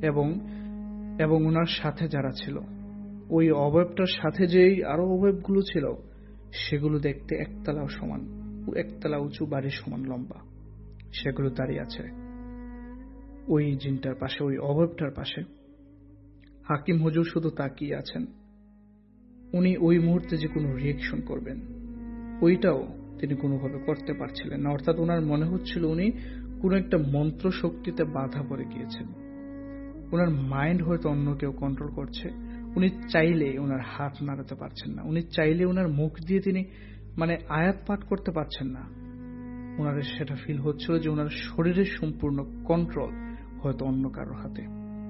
এবং ওনার সাথে যারা ছিল, ওই অবয়বটার সাথে যেই আরো অবয়বগুলো ছিল, সেগুলো দেখতে একতলা উঁচু বাড়ির সমান লম্বা, সেগুলো দাঁড়িয়ে আছে ওই জিনটার পাশে, ওই অবয়বটার পাশে। হাকিম হুজুর শুধু তাকিয়ে আছেন। উনি ওই মুহূর্তে যে কোনো রিয়েকশন করবেন, ওইটাও তিনি কোনোভাবে করতে পারছিলেন না। অর্থাৎ ওনার মনে হচ্ছিল উনি কোনো একটা মন্ত্র শক্তিতে বাধা পড়ে গিয়েছেন। ওনার মাইন্ড হয়তো অন্য কেউ কন্ট্রোল করছে। উনি চাইলে ওনার হাত নাড়াতে পারছেন না, উনি চাইলে ওনার মুখ দিয়ে তিনি আয়াত পাঠ করতে পারছেন না। ওনার সেটা ফিল হচ্ছিল যে ওনার শরীরের সম্পূর্ণ কন্ট্রোল হয়তো অন্য কারোর হাতে।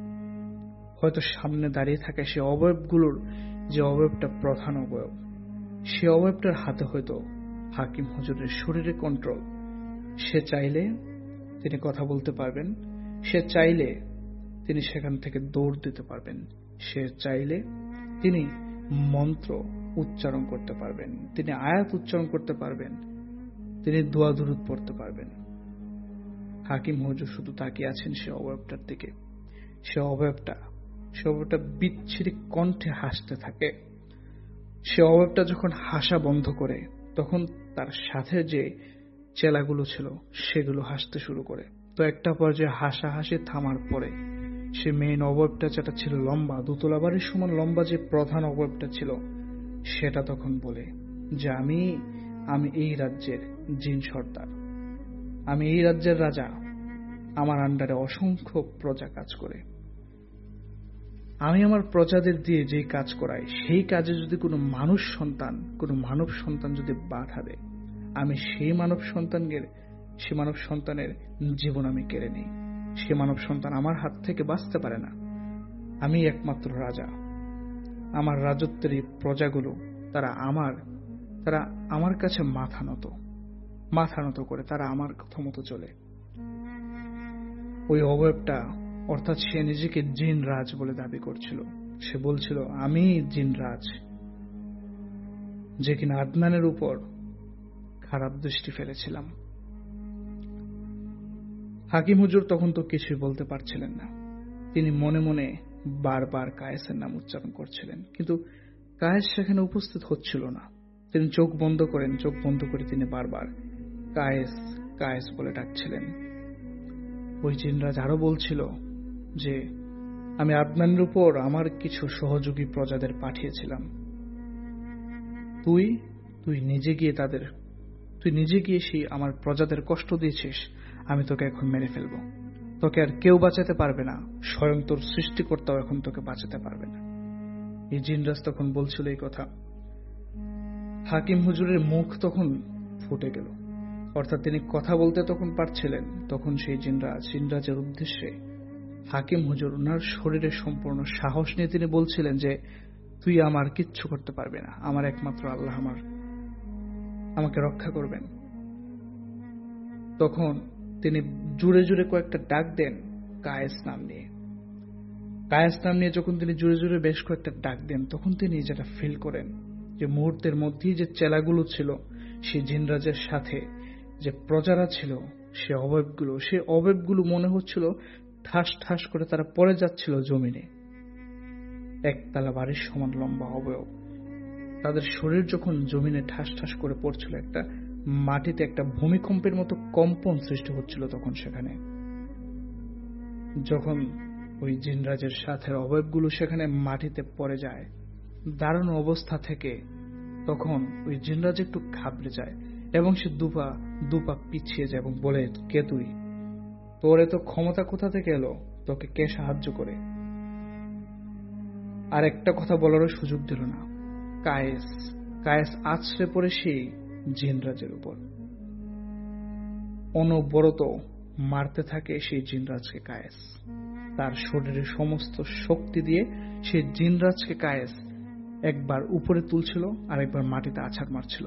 হয়তো সামনে দাঁড়িয়ে থাকা সে অবয়বগুলোর যে অবয়বটা প্রধান অবয়ব, সে অবয়বটার হাতে হয়তো হাকিম হুজুরের শরীরে কন্ট্রোল। সে চাইলে তিনি কথা বলতে পারবেন, সে চাইলে তিনি সেখান থেকে দৌড় দিতে পারবেন, সে চাইলে তিনি মন্ত্র উচ্চারণ করতে পারবেন, তিনি আয়াত উচ্চারণ করতে পারবেন, তিনি দোয়া দুরূদ পড়তে পারবেন। হাকিম হুজুর শুধু তাকিয়ে আছেন সে অবয়বটার দিকে। সে অবয়বটা বিচ্ছিরি কণ্ঠে হাসতে থাকে। সে অবয়বটা যখন হাসা বন্ধ করে, তখন তার সাথে যে চেলাগুলো ছিল সেগুলো হাসতে শুরু করে। তো একটা পর্যায়ে হাসাহাসি থামার পরে সে মেইন অবয়বটা যেটা ছিল লম্বা, দুতলা বাড়ির সমান লম্বা যে প্রধান অবয়বটা ছিল, সেটা তখন বলে যে আমি এই রাজ্যের জিন সর্দার, আমি এই রাজ্যের রাজা, আমার আন্ডারে অসংখ্য প্রজা কাজ করে। আমি আমার প্রজাদের দিয়ে যে কাজ করাই, সেই কাজে যদি কোনো মানব সন্তান যদি বাধা দেয়, আমি সেই মানব সন্তানের জীবন আমি কেড়ে নিই, সে মানব সন্তান আমার হাত থেকে বাঁচতে পারে না। আমি একমাত্র রাজা। আমার রাজত্বের এই প্রজাগুলো তারা আমার কাছে মাথা নত করে তারা আমার কথা মতো চলে। ওই অবয়বটা, অর্থাৎ সে নিজেকে জিন রাজ বলে দাবি করছিল। সে বলছিল, আমি জিন রাজ, যে কিনা আদনানের উপর খারাপ দৃষ্টি ফেলেছিলাম। হাকিম হুজুর তখন তো কিছুই বলতে পারছিলেন না। তিনি মনে মনে বারবার কায়েসের নাম উচ্চারণ করছিলেন, কিন্তু কায়েস সেখানে উপস্থিত হচ্ছিল না। তিনি চোখ বন্ধ করে তিনি বারবার কায়েস কায়েস বলে ডাকছিলেন। ওই জিনরাজ আরো বলছিল যে, আমি আদনানের উপর আমার কিছু সহযোগী প্রজাদের পাঠিয়েছিলাম। তুই নিজে গিয়ে সেই আমার প্রজাদের কষ্ট দিয়েছিস। আমি তোকে এখন মেরে ফেলবো। তোকে আর কেউ বাঁচাতে পারবে না, স্বয়ং তোর সৃষ্টিকর্তাও এখন তোকে বাঁচাতে পারবে না। এই জিনরাজ তখন বলছিল এই কথা। হাকিম হুজুরের মুখ তখন ফুটে গেল, অর্থাৎ তিনি কথা বলতে তখন পারছিলেন। তখন সেই জিনরাজের উদ্দেশ্যে হাকিম হুজুর ওনার শরীরে সম্পূর্ণ সাহস নিয়ে তিনি বলছিলেন যে, তুই আমার কিচ্ছু করতে পারবে না, আমার একমাত্র আল্লাহ আমাকে রক্ষা করবেন। তখন তিনি জোরে জোরে কয়েকটা ডাক দেন কায়েস নাম নিয়ে। যখন তিনি জোরে জোরে বেশ কয়েকটা ডাক দেন, তখন তিনি যেটা ফিল করেন যে মুহূর্তের মধ্যেই যে চেলাগুলো ছিল সেই জিনরাজের সাথে যে প্রজারা ছিল, সে অবয়বগুলো মনে হচ্ছিল ঠাস ঠাস করে তারা পড়ে যাচ্ছিল জমিনে। একতলা বাড়ির সমান লম্বা অবয়ব, তাদের শরীর যখন জমিনে ঠাস ঠাস করে পড়ছিল, মাটিতে একটা ভূমিকম্পের মতো কম্পন সৃষ্টি হচ্ছিল। তখন সেখানে যখন ওই জিনরাজের সাথে অবয়বগুলো সেখানে মাটিতে পড়ে যায় দাঁড়ানো অবস্থা থেকে, তখন ওই জিনরাজ একটু ঘাবড়ে যায় এবং সে দুপা পিছিয়ে যায় এবং বলে, কে তুই? তোর এত ক্ষমতা কোথা থেকে এলো? তোকে কে সাহায্য করে? আর একটা কথা বলারও সুযোগ দিল না। কায়েস আছড়ে পড়ে সেই জিনরাজের উপর। অনবরত মারতে থাকে সেই জিনরাজকে কায়েস। তার শরীরের সমস্ত শক্তি দিয়ে সেই জিনরাজকে কায়েস একবার উপরে তুলছিল, আরেকবার মাটিতে আছাড় মারছিল।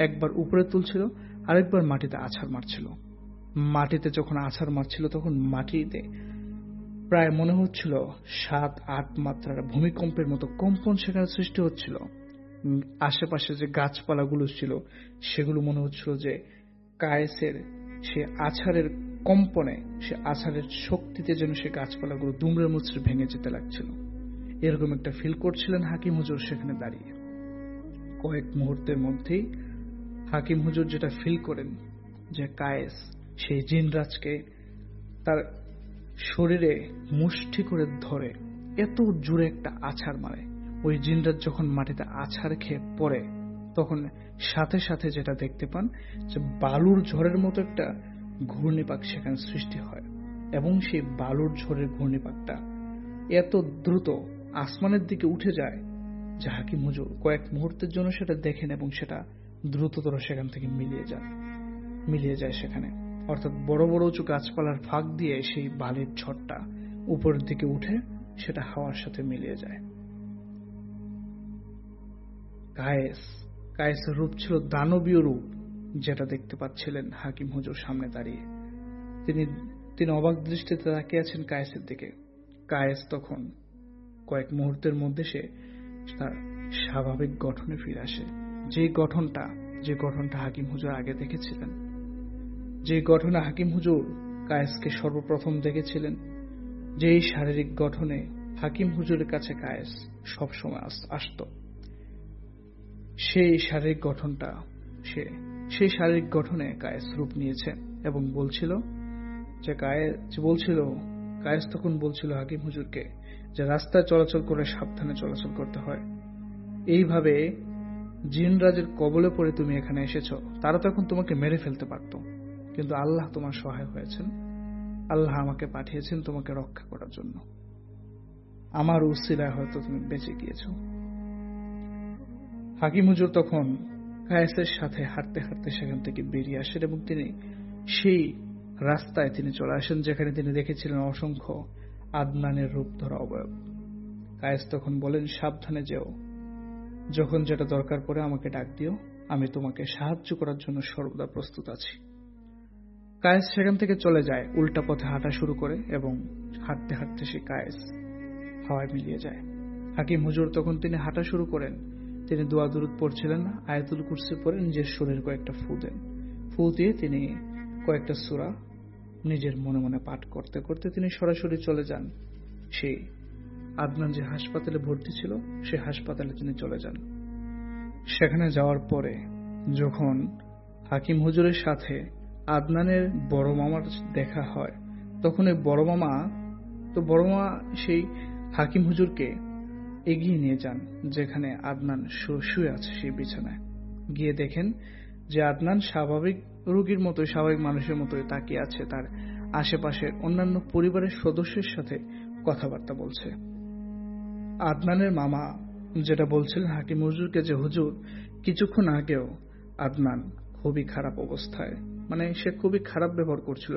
মাটিতে যখন আছাড় মারছিল, তখন মাটিতে প্রায় মনে হচ্ছিল 7-8 মাত্রার ভূমিকম্পের মতো কম্পন সেখানে সৃষ্টি হচ্ছিল। আশেপাশে যে গাছপালাগুলো ছিল সেগুলো মনে হচ্ছিল যে কায়েসের সে আছাড়ের কম্পনে, সে আছাড়ের শক্তিতে যেন সে গাছপালাগুলো দুমড়ে মুচড়ে ভেঙে যেতে লাগছিল। এরকম একটা ফিল করছিলেন হাকিম হুজুর সেখানে দাঁড়িয়ে। কয়েক মুহূর্তের মধ্যেই হাকিম হুজুর যেটা ফিল করেন যে কায়েস সেই জিনরাজকে তার শরীরে মুষ্টি করে ধরে এত জোরে একটা আছাড় মারে। ওই জিনরাজ যখন মাটিতে আছাড় খেয়ে পড়ে, তখন সাথে সাথে যেটা দেখতে পান যে বালুর ঝড়ের মতো একটা ঘূর্ণিপাক সেখানে সৃষ্টি হয়, এবং সেই বালুর ঝড়ের ঘূর্ণিপাকটা এত দ্রুত আসমানের দিকে উঠে যায় যে হাকিম হুজুর কয়েক মুহূর্তের জন্য সেটা দেখেন এবং সেটা দ্রুততর সেখান থেকে মিলিয়ে যায় সেখানে। অর্থাৎ বড় বড় উঁচু গাছপালার ফাঁক দিয়ে সেই বালির ঝড়টা উপরের দিকে উঠে সেটা হাওয়ার সাথে মিলিয়ে যায়। কায়েসের রূপ ছিল দানবীয় রূপ, যেটা দেখতে পাচ্ছিলেন হাকিম হুজুর সামনে দাঁড়িয়ে। তিনি অবাক দৃষ্টিতে তাকিয়ে আছেন কায়েসের দিকে। কায়েস তখন কয়েক মুহূর্তের মধ্যে সে তার স্বাভাবিক গঠনে ফিরে আসে। যে গঠনটা হাকিম হুজুর আগে দেখেছিলেন, যে গঠনে হাকিম হুজুর কায়েসকে সর্বপ্রথম দেখেছিলেন, যেই শারীরিক গঠনে হাকিম হুজুরের কাছে কায়েস সবসময় আসত, সেই শারীরিক গঠনে কায়েস রূপ নিয়েছে এবং কায়েস তখন বলছিল হাকিম হুজুরকে যে রাস্তায় চলাচল করে সাবধানে চলাচল করতে হয়। এইভাবে জিনরাজের কবলে পড়ে তুমি এখানে এসেছো, তারা তো এখন তোমাকে মেরে ফেলতে পারত, কিন্তু আল্লাহ তোমার সহায় হয়েছেন। আল্লাহ আমাকে পাঠিয়েছেন তোমাকে রক্ষা করার জন্য। আমার উসিলায় হয়তো তুমি বেঁচে গিয়েছো। হাকিম হুজুর তখন কায়েসের সাথে হাঁটতে হাঁটতে সেখান থেকে বেরিয়ে আসেন এবং তিনি সেই রাস্তায় তিনি চলে আসেন, যেখানে তিনি দেখেছিলেন অসংখ্য আদনানের রূপ ধরা অবয়ব। কায়েস তখন বলেন, সাবধানে যেও, যখন যেটা দরকার পড়ে আমাকে ডাক দিও, আমি তোমাকে সাহায্য করার জন্য সর্বদা প্রস্তুত আছি। কায়েস সেখান থেকে চলে যায়, উল্টা পথে হাঁটা শুরু করে এবং হাঁটতে হাঁটতে সে কায়েস হাওয়ায় মিলিয়ে যায়। হাকিম হুজুর তখন তিনি হাঁটা শুরু করেন। তিনি দোয়া দুরুদ পড়ছিলেন, আয়াতুল কুরসি পড়ে নিজের শরীর কয়েকটা ফু দেন। ফু দিয়ে তিনি কয়েকটা সূরা নিজের মনে মনে পাঠ করতে করতে তিনি সরাসরি চলে যান সেই আদনান যে হাসপাতালে ভর্তি ছিল সেই হাসপাতালে তিনি চলে যান। সেখানে যাওয়ার পরে যখন হাকিম হুজুরের সাথে আদনানের বড় মামার দেখা হয়, তখন এই বড় মামা সেই হাকিম হুজুরকে এগিয়ে নিয়ে যান যেখানে আদনান শুয়ে আছে সেই বিছানায়। গিয়ে দেখেন যে আদনান স্বাভাবিক রোগীর মতোই, স্বাভাবিক মানুষের মতোই তাকিয়ে আছে, তার আশেপাশের অন্যান্য পরিবারের সদস্যের সাথে কথাবার্তা বলছে। আদনানের মামা যেটা বলছিলেন হাকিম হুজুরকে যে হুজুর কিছুক্ষণ আগেও আদনান খুবই খারাপ অবস্থায়, মানে সে খুবই খারাপ ব্যবহার করছিল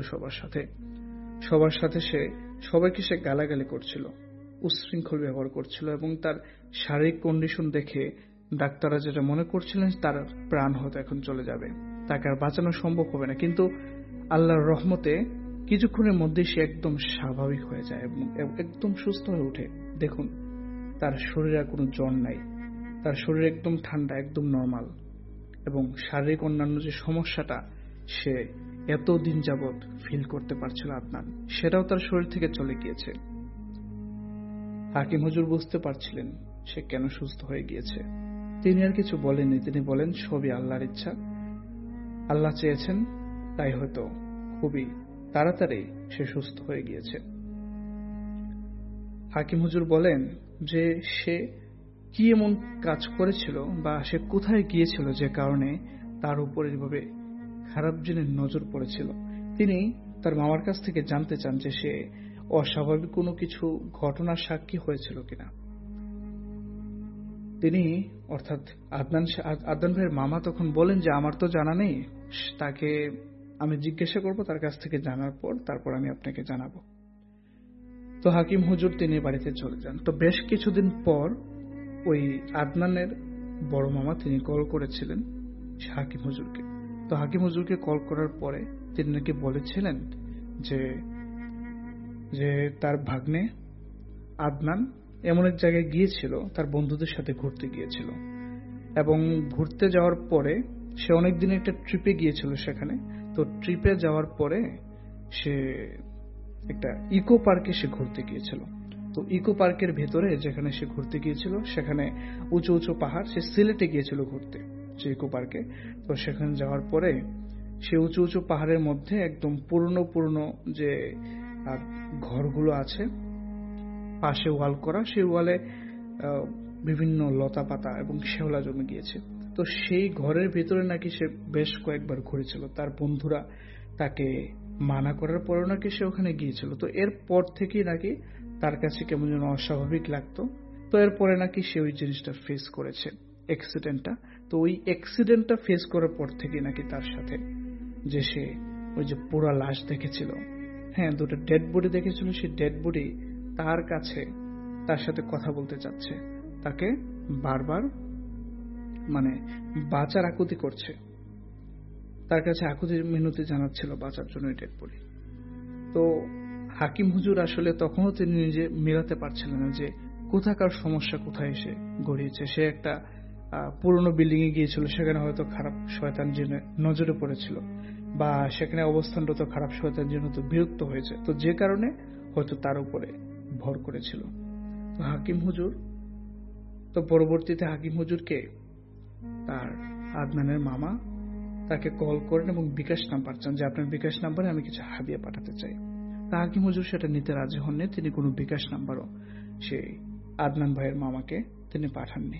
সবার সাথে সবাইকে সে গালাগালি করছিল, উচ্ছৃঙ্খল ব্যবহার করছিল এবং তার শারীরিক কন্ডিশন দেখে ডাক্তাররা যেটা মনে করছিলেন তার প্রাণ হয়তো এখন চলে যাবে, তাকে আর বাঁচানো সম্ভব হবে না। কিন্তু আল্লাহর রহমতে কিছুক্ষণের মধ্যেই সে একদম স্বাভাবিক হয়ে যায় এবং একদম সুস্থ হয়ে ওঠে। দেখুন, তার শরীরে কোনো জ্বর নাই, তার শরীর একদম ঠান্ডা, একদম নর্মাল, এবং শারীরিক অন্যান্য যে সমস্যাটা সে এতদিন যাবৎ ফিল করতে পারছিল আদনান, সেটাও তার শরীর থেকে চলে গিয়েছে। হাকিম হুজুর বুঝতে পারছিলেন সে কেন সুস্থ হয়ে গিয়েছে। তিনি আর কিছু বলেননি, তিনি বলেন সবই আল্লাহর ইচ্ছা, আল্লাহ চেয়েছেন তাই হয়তো খুবই তাড়াতাড়ি সে সুস্থ হয়ে গিয়েছে। হাকিম হুজুর বলেন যে সে কি এমন কাজ করেছিল বা সে কোথায় গিয়েছিল যে কারণে তার উপর এভাবে খারাপ জিনের নজর পড়েছিল। তিনি তার মামার কাছ থেকে জানতে চান যে সে অস্বাভাবিক কোনো কিছু ঘটনার সাক্ষী হয়েছিল কিনা। তিনি অর্থাৎ আদনান ভাইয়ের মামা তখন বলেন যে আমার তো জানা নেই, তাকে আমি জিজ্ঞাসা করব, তার কাছ থেকে জানার পর তারপর আমি আপনাকে জানাবো। তো হাকিম হুজুর তিনি বাড়িতে চলে যান। তো বেশ কিছুদিন পর ওই আদনানের বড় মামা তিনি কল করেছিলেন হাকিম হুজুরকে। তো হাকিম হুজুরকে কল করার পরে তিনি নাকি বলেছিলেন যে তার ভাগ্নে আদনান এমন এক জায়গায় গিয়েছিল, তার বন্ধুদের সাথে ঘুরতে গিয়েছিল, এবং ঘুরতে যাওয়ার পরে সে অনেকদিন একটা ট্রিপে গিয়েছিল সেখানে। তো ট্রিপে যাওয়ার পরে সে একটা ইকো পার্কে সে ঘুরতে গিয়েছিল। তো ইকো পার্কের ভেতরে যেখানে সে ঘুরতে গিয়েছিল সেখানে উঁচু উঁচু পাহাড়, সে সিলেটে গিয়েছিল ঘুরতে সে ইকো পার্কে। তো সেখানে যাওয়ার পরে সে উঁচু উঁচু পাহাড়ের মধ্যে একদম পুরনো যে ঘরগুলো আছে, পাশে ওয়াল করা, সেই ওয়ালে বিভিন্ন লতা পাতা এবং শেওলা জমে গিয়েছে। তো সেই ঘরের ভিতরে নাকি সে বেশ কয়েকবার ঘুরেছিল, তার বন্ধুরা তাকে মানা করার পরেও নাকি সে ওখানে গিয়েছিল। তো এরপর থেকেই নাকি তার কাছে কেমন যেন অস্বাভাবিক লাগতো। তো এরপরে নাকি সে ওই জিনিসটা ফেস করেছে, অ্যাক্সিডেন্টটা। তো ওই অ্যাক্সিডেন্টটা ফেস করার পর থেকে নাকি তার সাথে যে সে ওই যে পুরা লাশ দেখেছিল, হ্যাঁ, দুটো ডেড বডি দেখেছিল, সেই ডেড বডি তার কাছে তার সাথে কথা বলতে চাচ্ছে, তাকে বারবার মানে বাঁচার আকুতি করছে, তার কাছে আকুতি মিনতি জানাচ্ছিল বাঁচার জন্য ডেড বডি। তো হাকিম হুজুর আসলে তখনও তিনি নিজে মেলাতে পারছিলেন না যে কোথাকার সমস্যা কোথায় এসে গড়িয়েছে। সে একটা পুরনো বিল্ডিং এ গিয়েছিল, সেখানে হয়তো খারাপ শয়তান জিনের নজরে পড়েছিল, বা সেখানে অবস্থানরত খারাপ শয়তান জিন হয়তো বিরক্ত হয়েছে, তো যে কারণে হয়তো তার উপরে ভর করেছিল। তো হাকিম হুজুর তো পরবর্তীতে হাকিম হুজুরকে তার আদনানের মামা তাকে কল করেন এবং বিকাশ নাম্বার চান যে আপনার বিকাশ নাম্বারে আমি কিছু হাদিয়া পাঠাতে চাই। তা হাকিম হুজুর সেটা নিতে রাজি হননি, তিনি কোনো বিকাশ নাম্বারও সেই আদনান ভাইয়ের মামাকে তিনি পাঠাননি।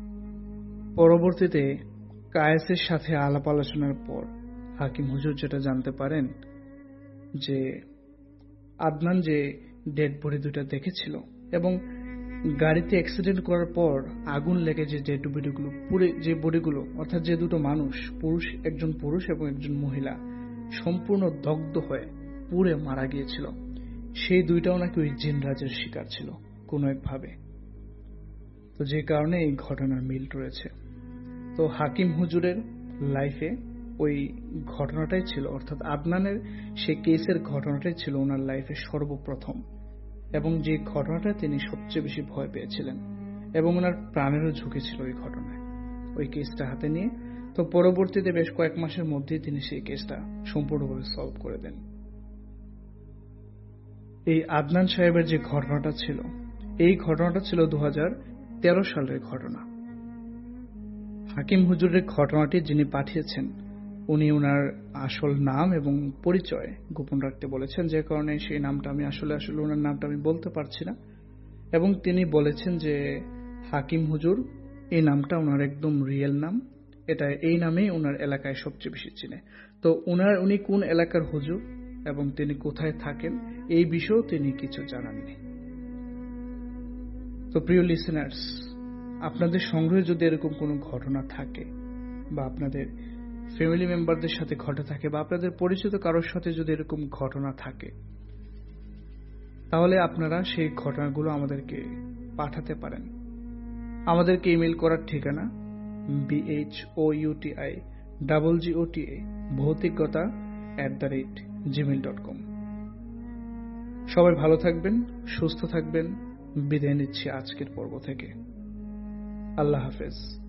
পরবর্তীতে কায়েসের সাথে আলাপ আলোচনার পর হাকিম হুজুর যেটা জানতে পারেন যে আদনান যে ডেড বডি দুটা দেখেছিল এবং গাড়িতে অ্যাক্সিডেন্ট করার পর আগুন লেগে যে ডেড বডিগুলো পুড়ে, যে বডিগুলো অর্থাৎ যে দুটো মানুষ, একজন পুরুষ এবং একজন মহিলা, সম্পূর্ণ দগ্ধ হয়ে পুড়ে মারা গিয়েছিল। সেই দুইটাও নাকি ওই জিনরাজের শিকার ছিল কোনো একভাবে। তো যে কারণে এই ঘটনার মিল রয়েছে। তো হাকিম হুজুরের লাইফে ওই ঘটনাটাই ছিল, অর্থাৎ আদনানের সেই কেসের ঘটনাটাই ছিল ওনার লাইফে সর্বপ্রথম, এবং যে ঘটনাটা তিনি সবচেয়ে বেশি ভয় পেয়েছিলেন এবং ওনার প্রাণেরও ঝুঁকি ছিল ওই ঘটনায়, ওই কেসটা হাতে নিয়ে। তো পরবর্তীতে বেশ কয়েক মাসের মধ্যেই তিনি সেই কেসটা সম্পূর্ণভাবে সলভ করে দেন। এই আদনান সাহেবের যে ঘটনাটা ছিল, এই ঘটনাটা ছিল 2013 সালের ঘটনা। হাকিম হুজুরের ঘটনাটি যিনি পাঠিয়েছেন উনি ওনার আসল নাম এবং পরিচয় গোপন রাখতে বলেছেন, যে কারণে সেই নামটা আমি আসলে ওনার নামটা আমি বলতে পারছি না। এবং তিনি বলেছেন যে হাকিম হুজুর এই নামটা ওনার একদম রিয়েল নাম, এটা এই নামেই ওনার এলাকায় সবচেয়ে বেশি চিনে। তো উনি কোন এলাকার হুজুর এবং তিনি কোথায় থাকেন এই বিষয়েও তিনি কিছু জানাননি। তো প্রিয় লিসেনার্স, আপনাদের সংগ্রহে যদি এরকম কোনো ঘটনা থাকে বা আপনাদের ফ্যামিলি মেম্বারদের সাথে ঘটে থাকে বা আপনাদের পরিচিত কারোর সাথে যদি এরকম ঘটনা থাকে, তাহলে আপনারা সেই ঘটনাগুলো আমাদেরকে পাঠাতে পারেন। আমাদেরকে ইমেল করার ঠিকানা bhoutigota ভৌতিকতা@gmail.com। সবাই ভালো থাকবেন, সুস্থ থাকবেন। বিদায় নিচ্ছি আজকের পর্ব থেকে। আল্লাহ হাফেজ।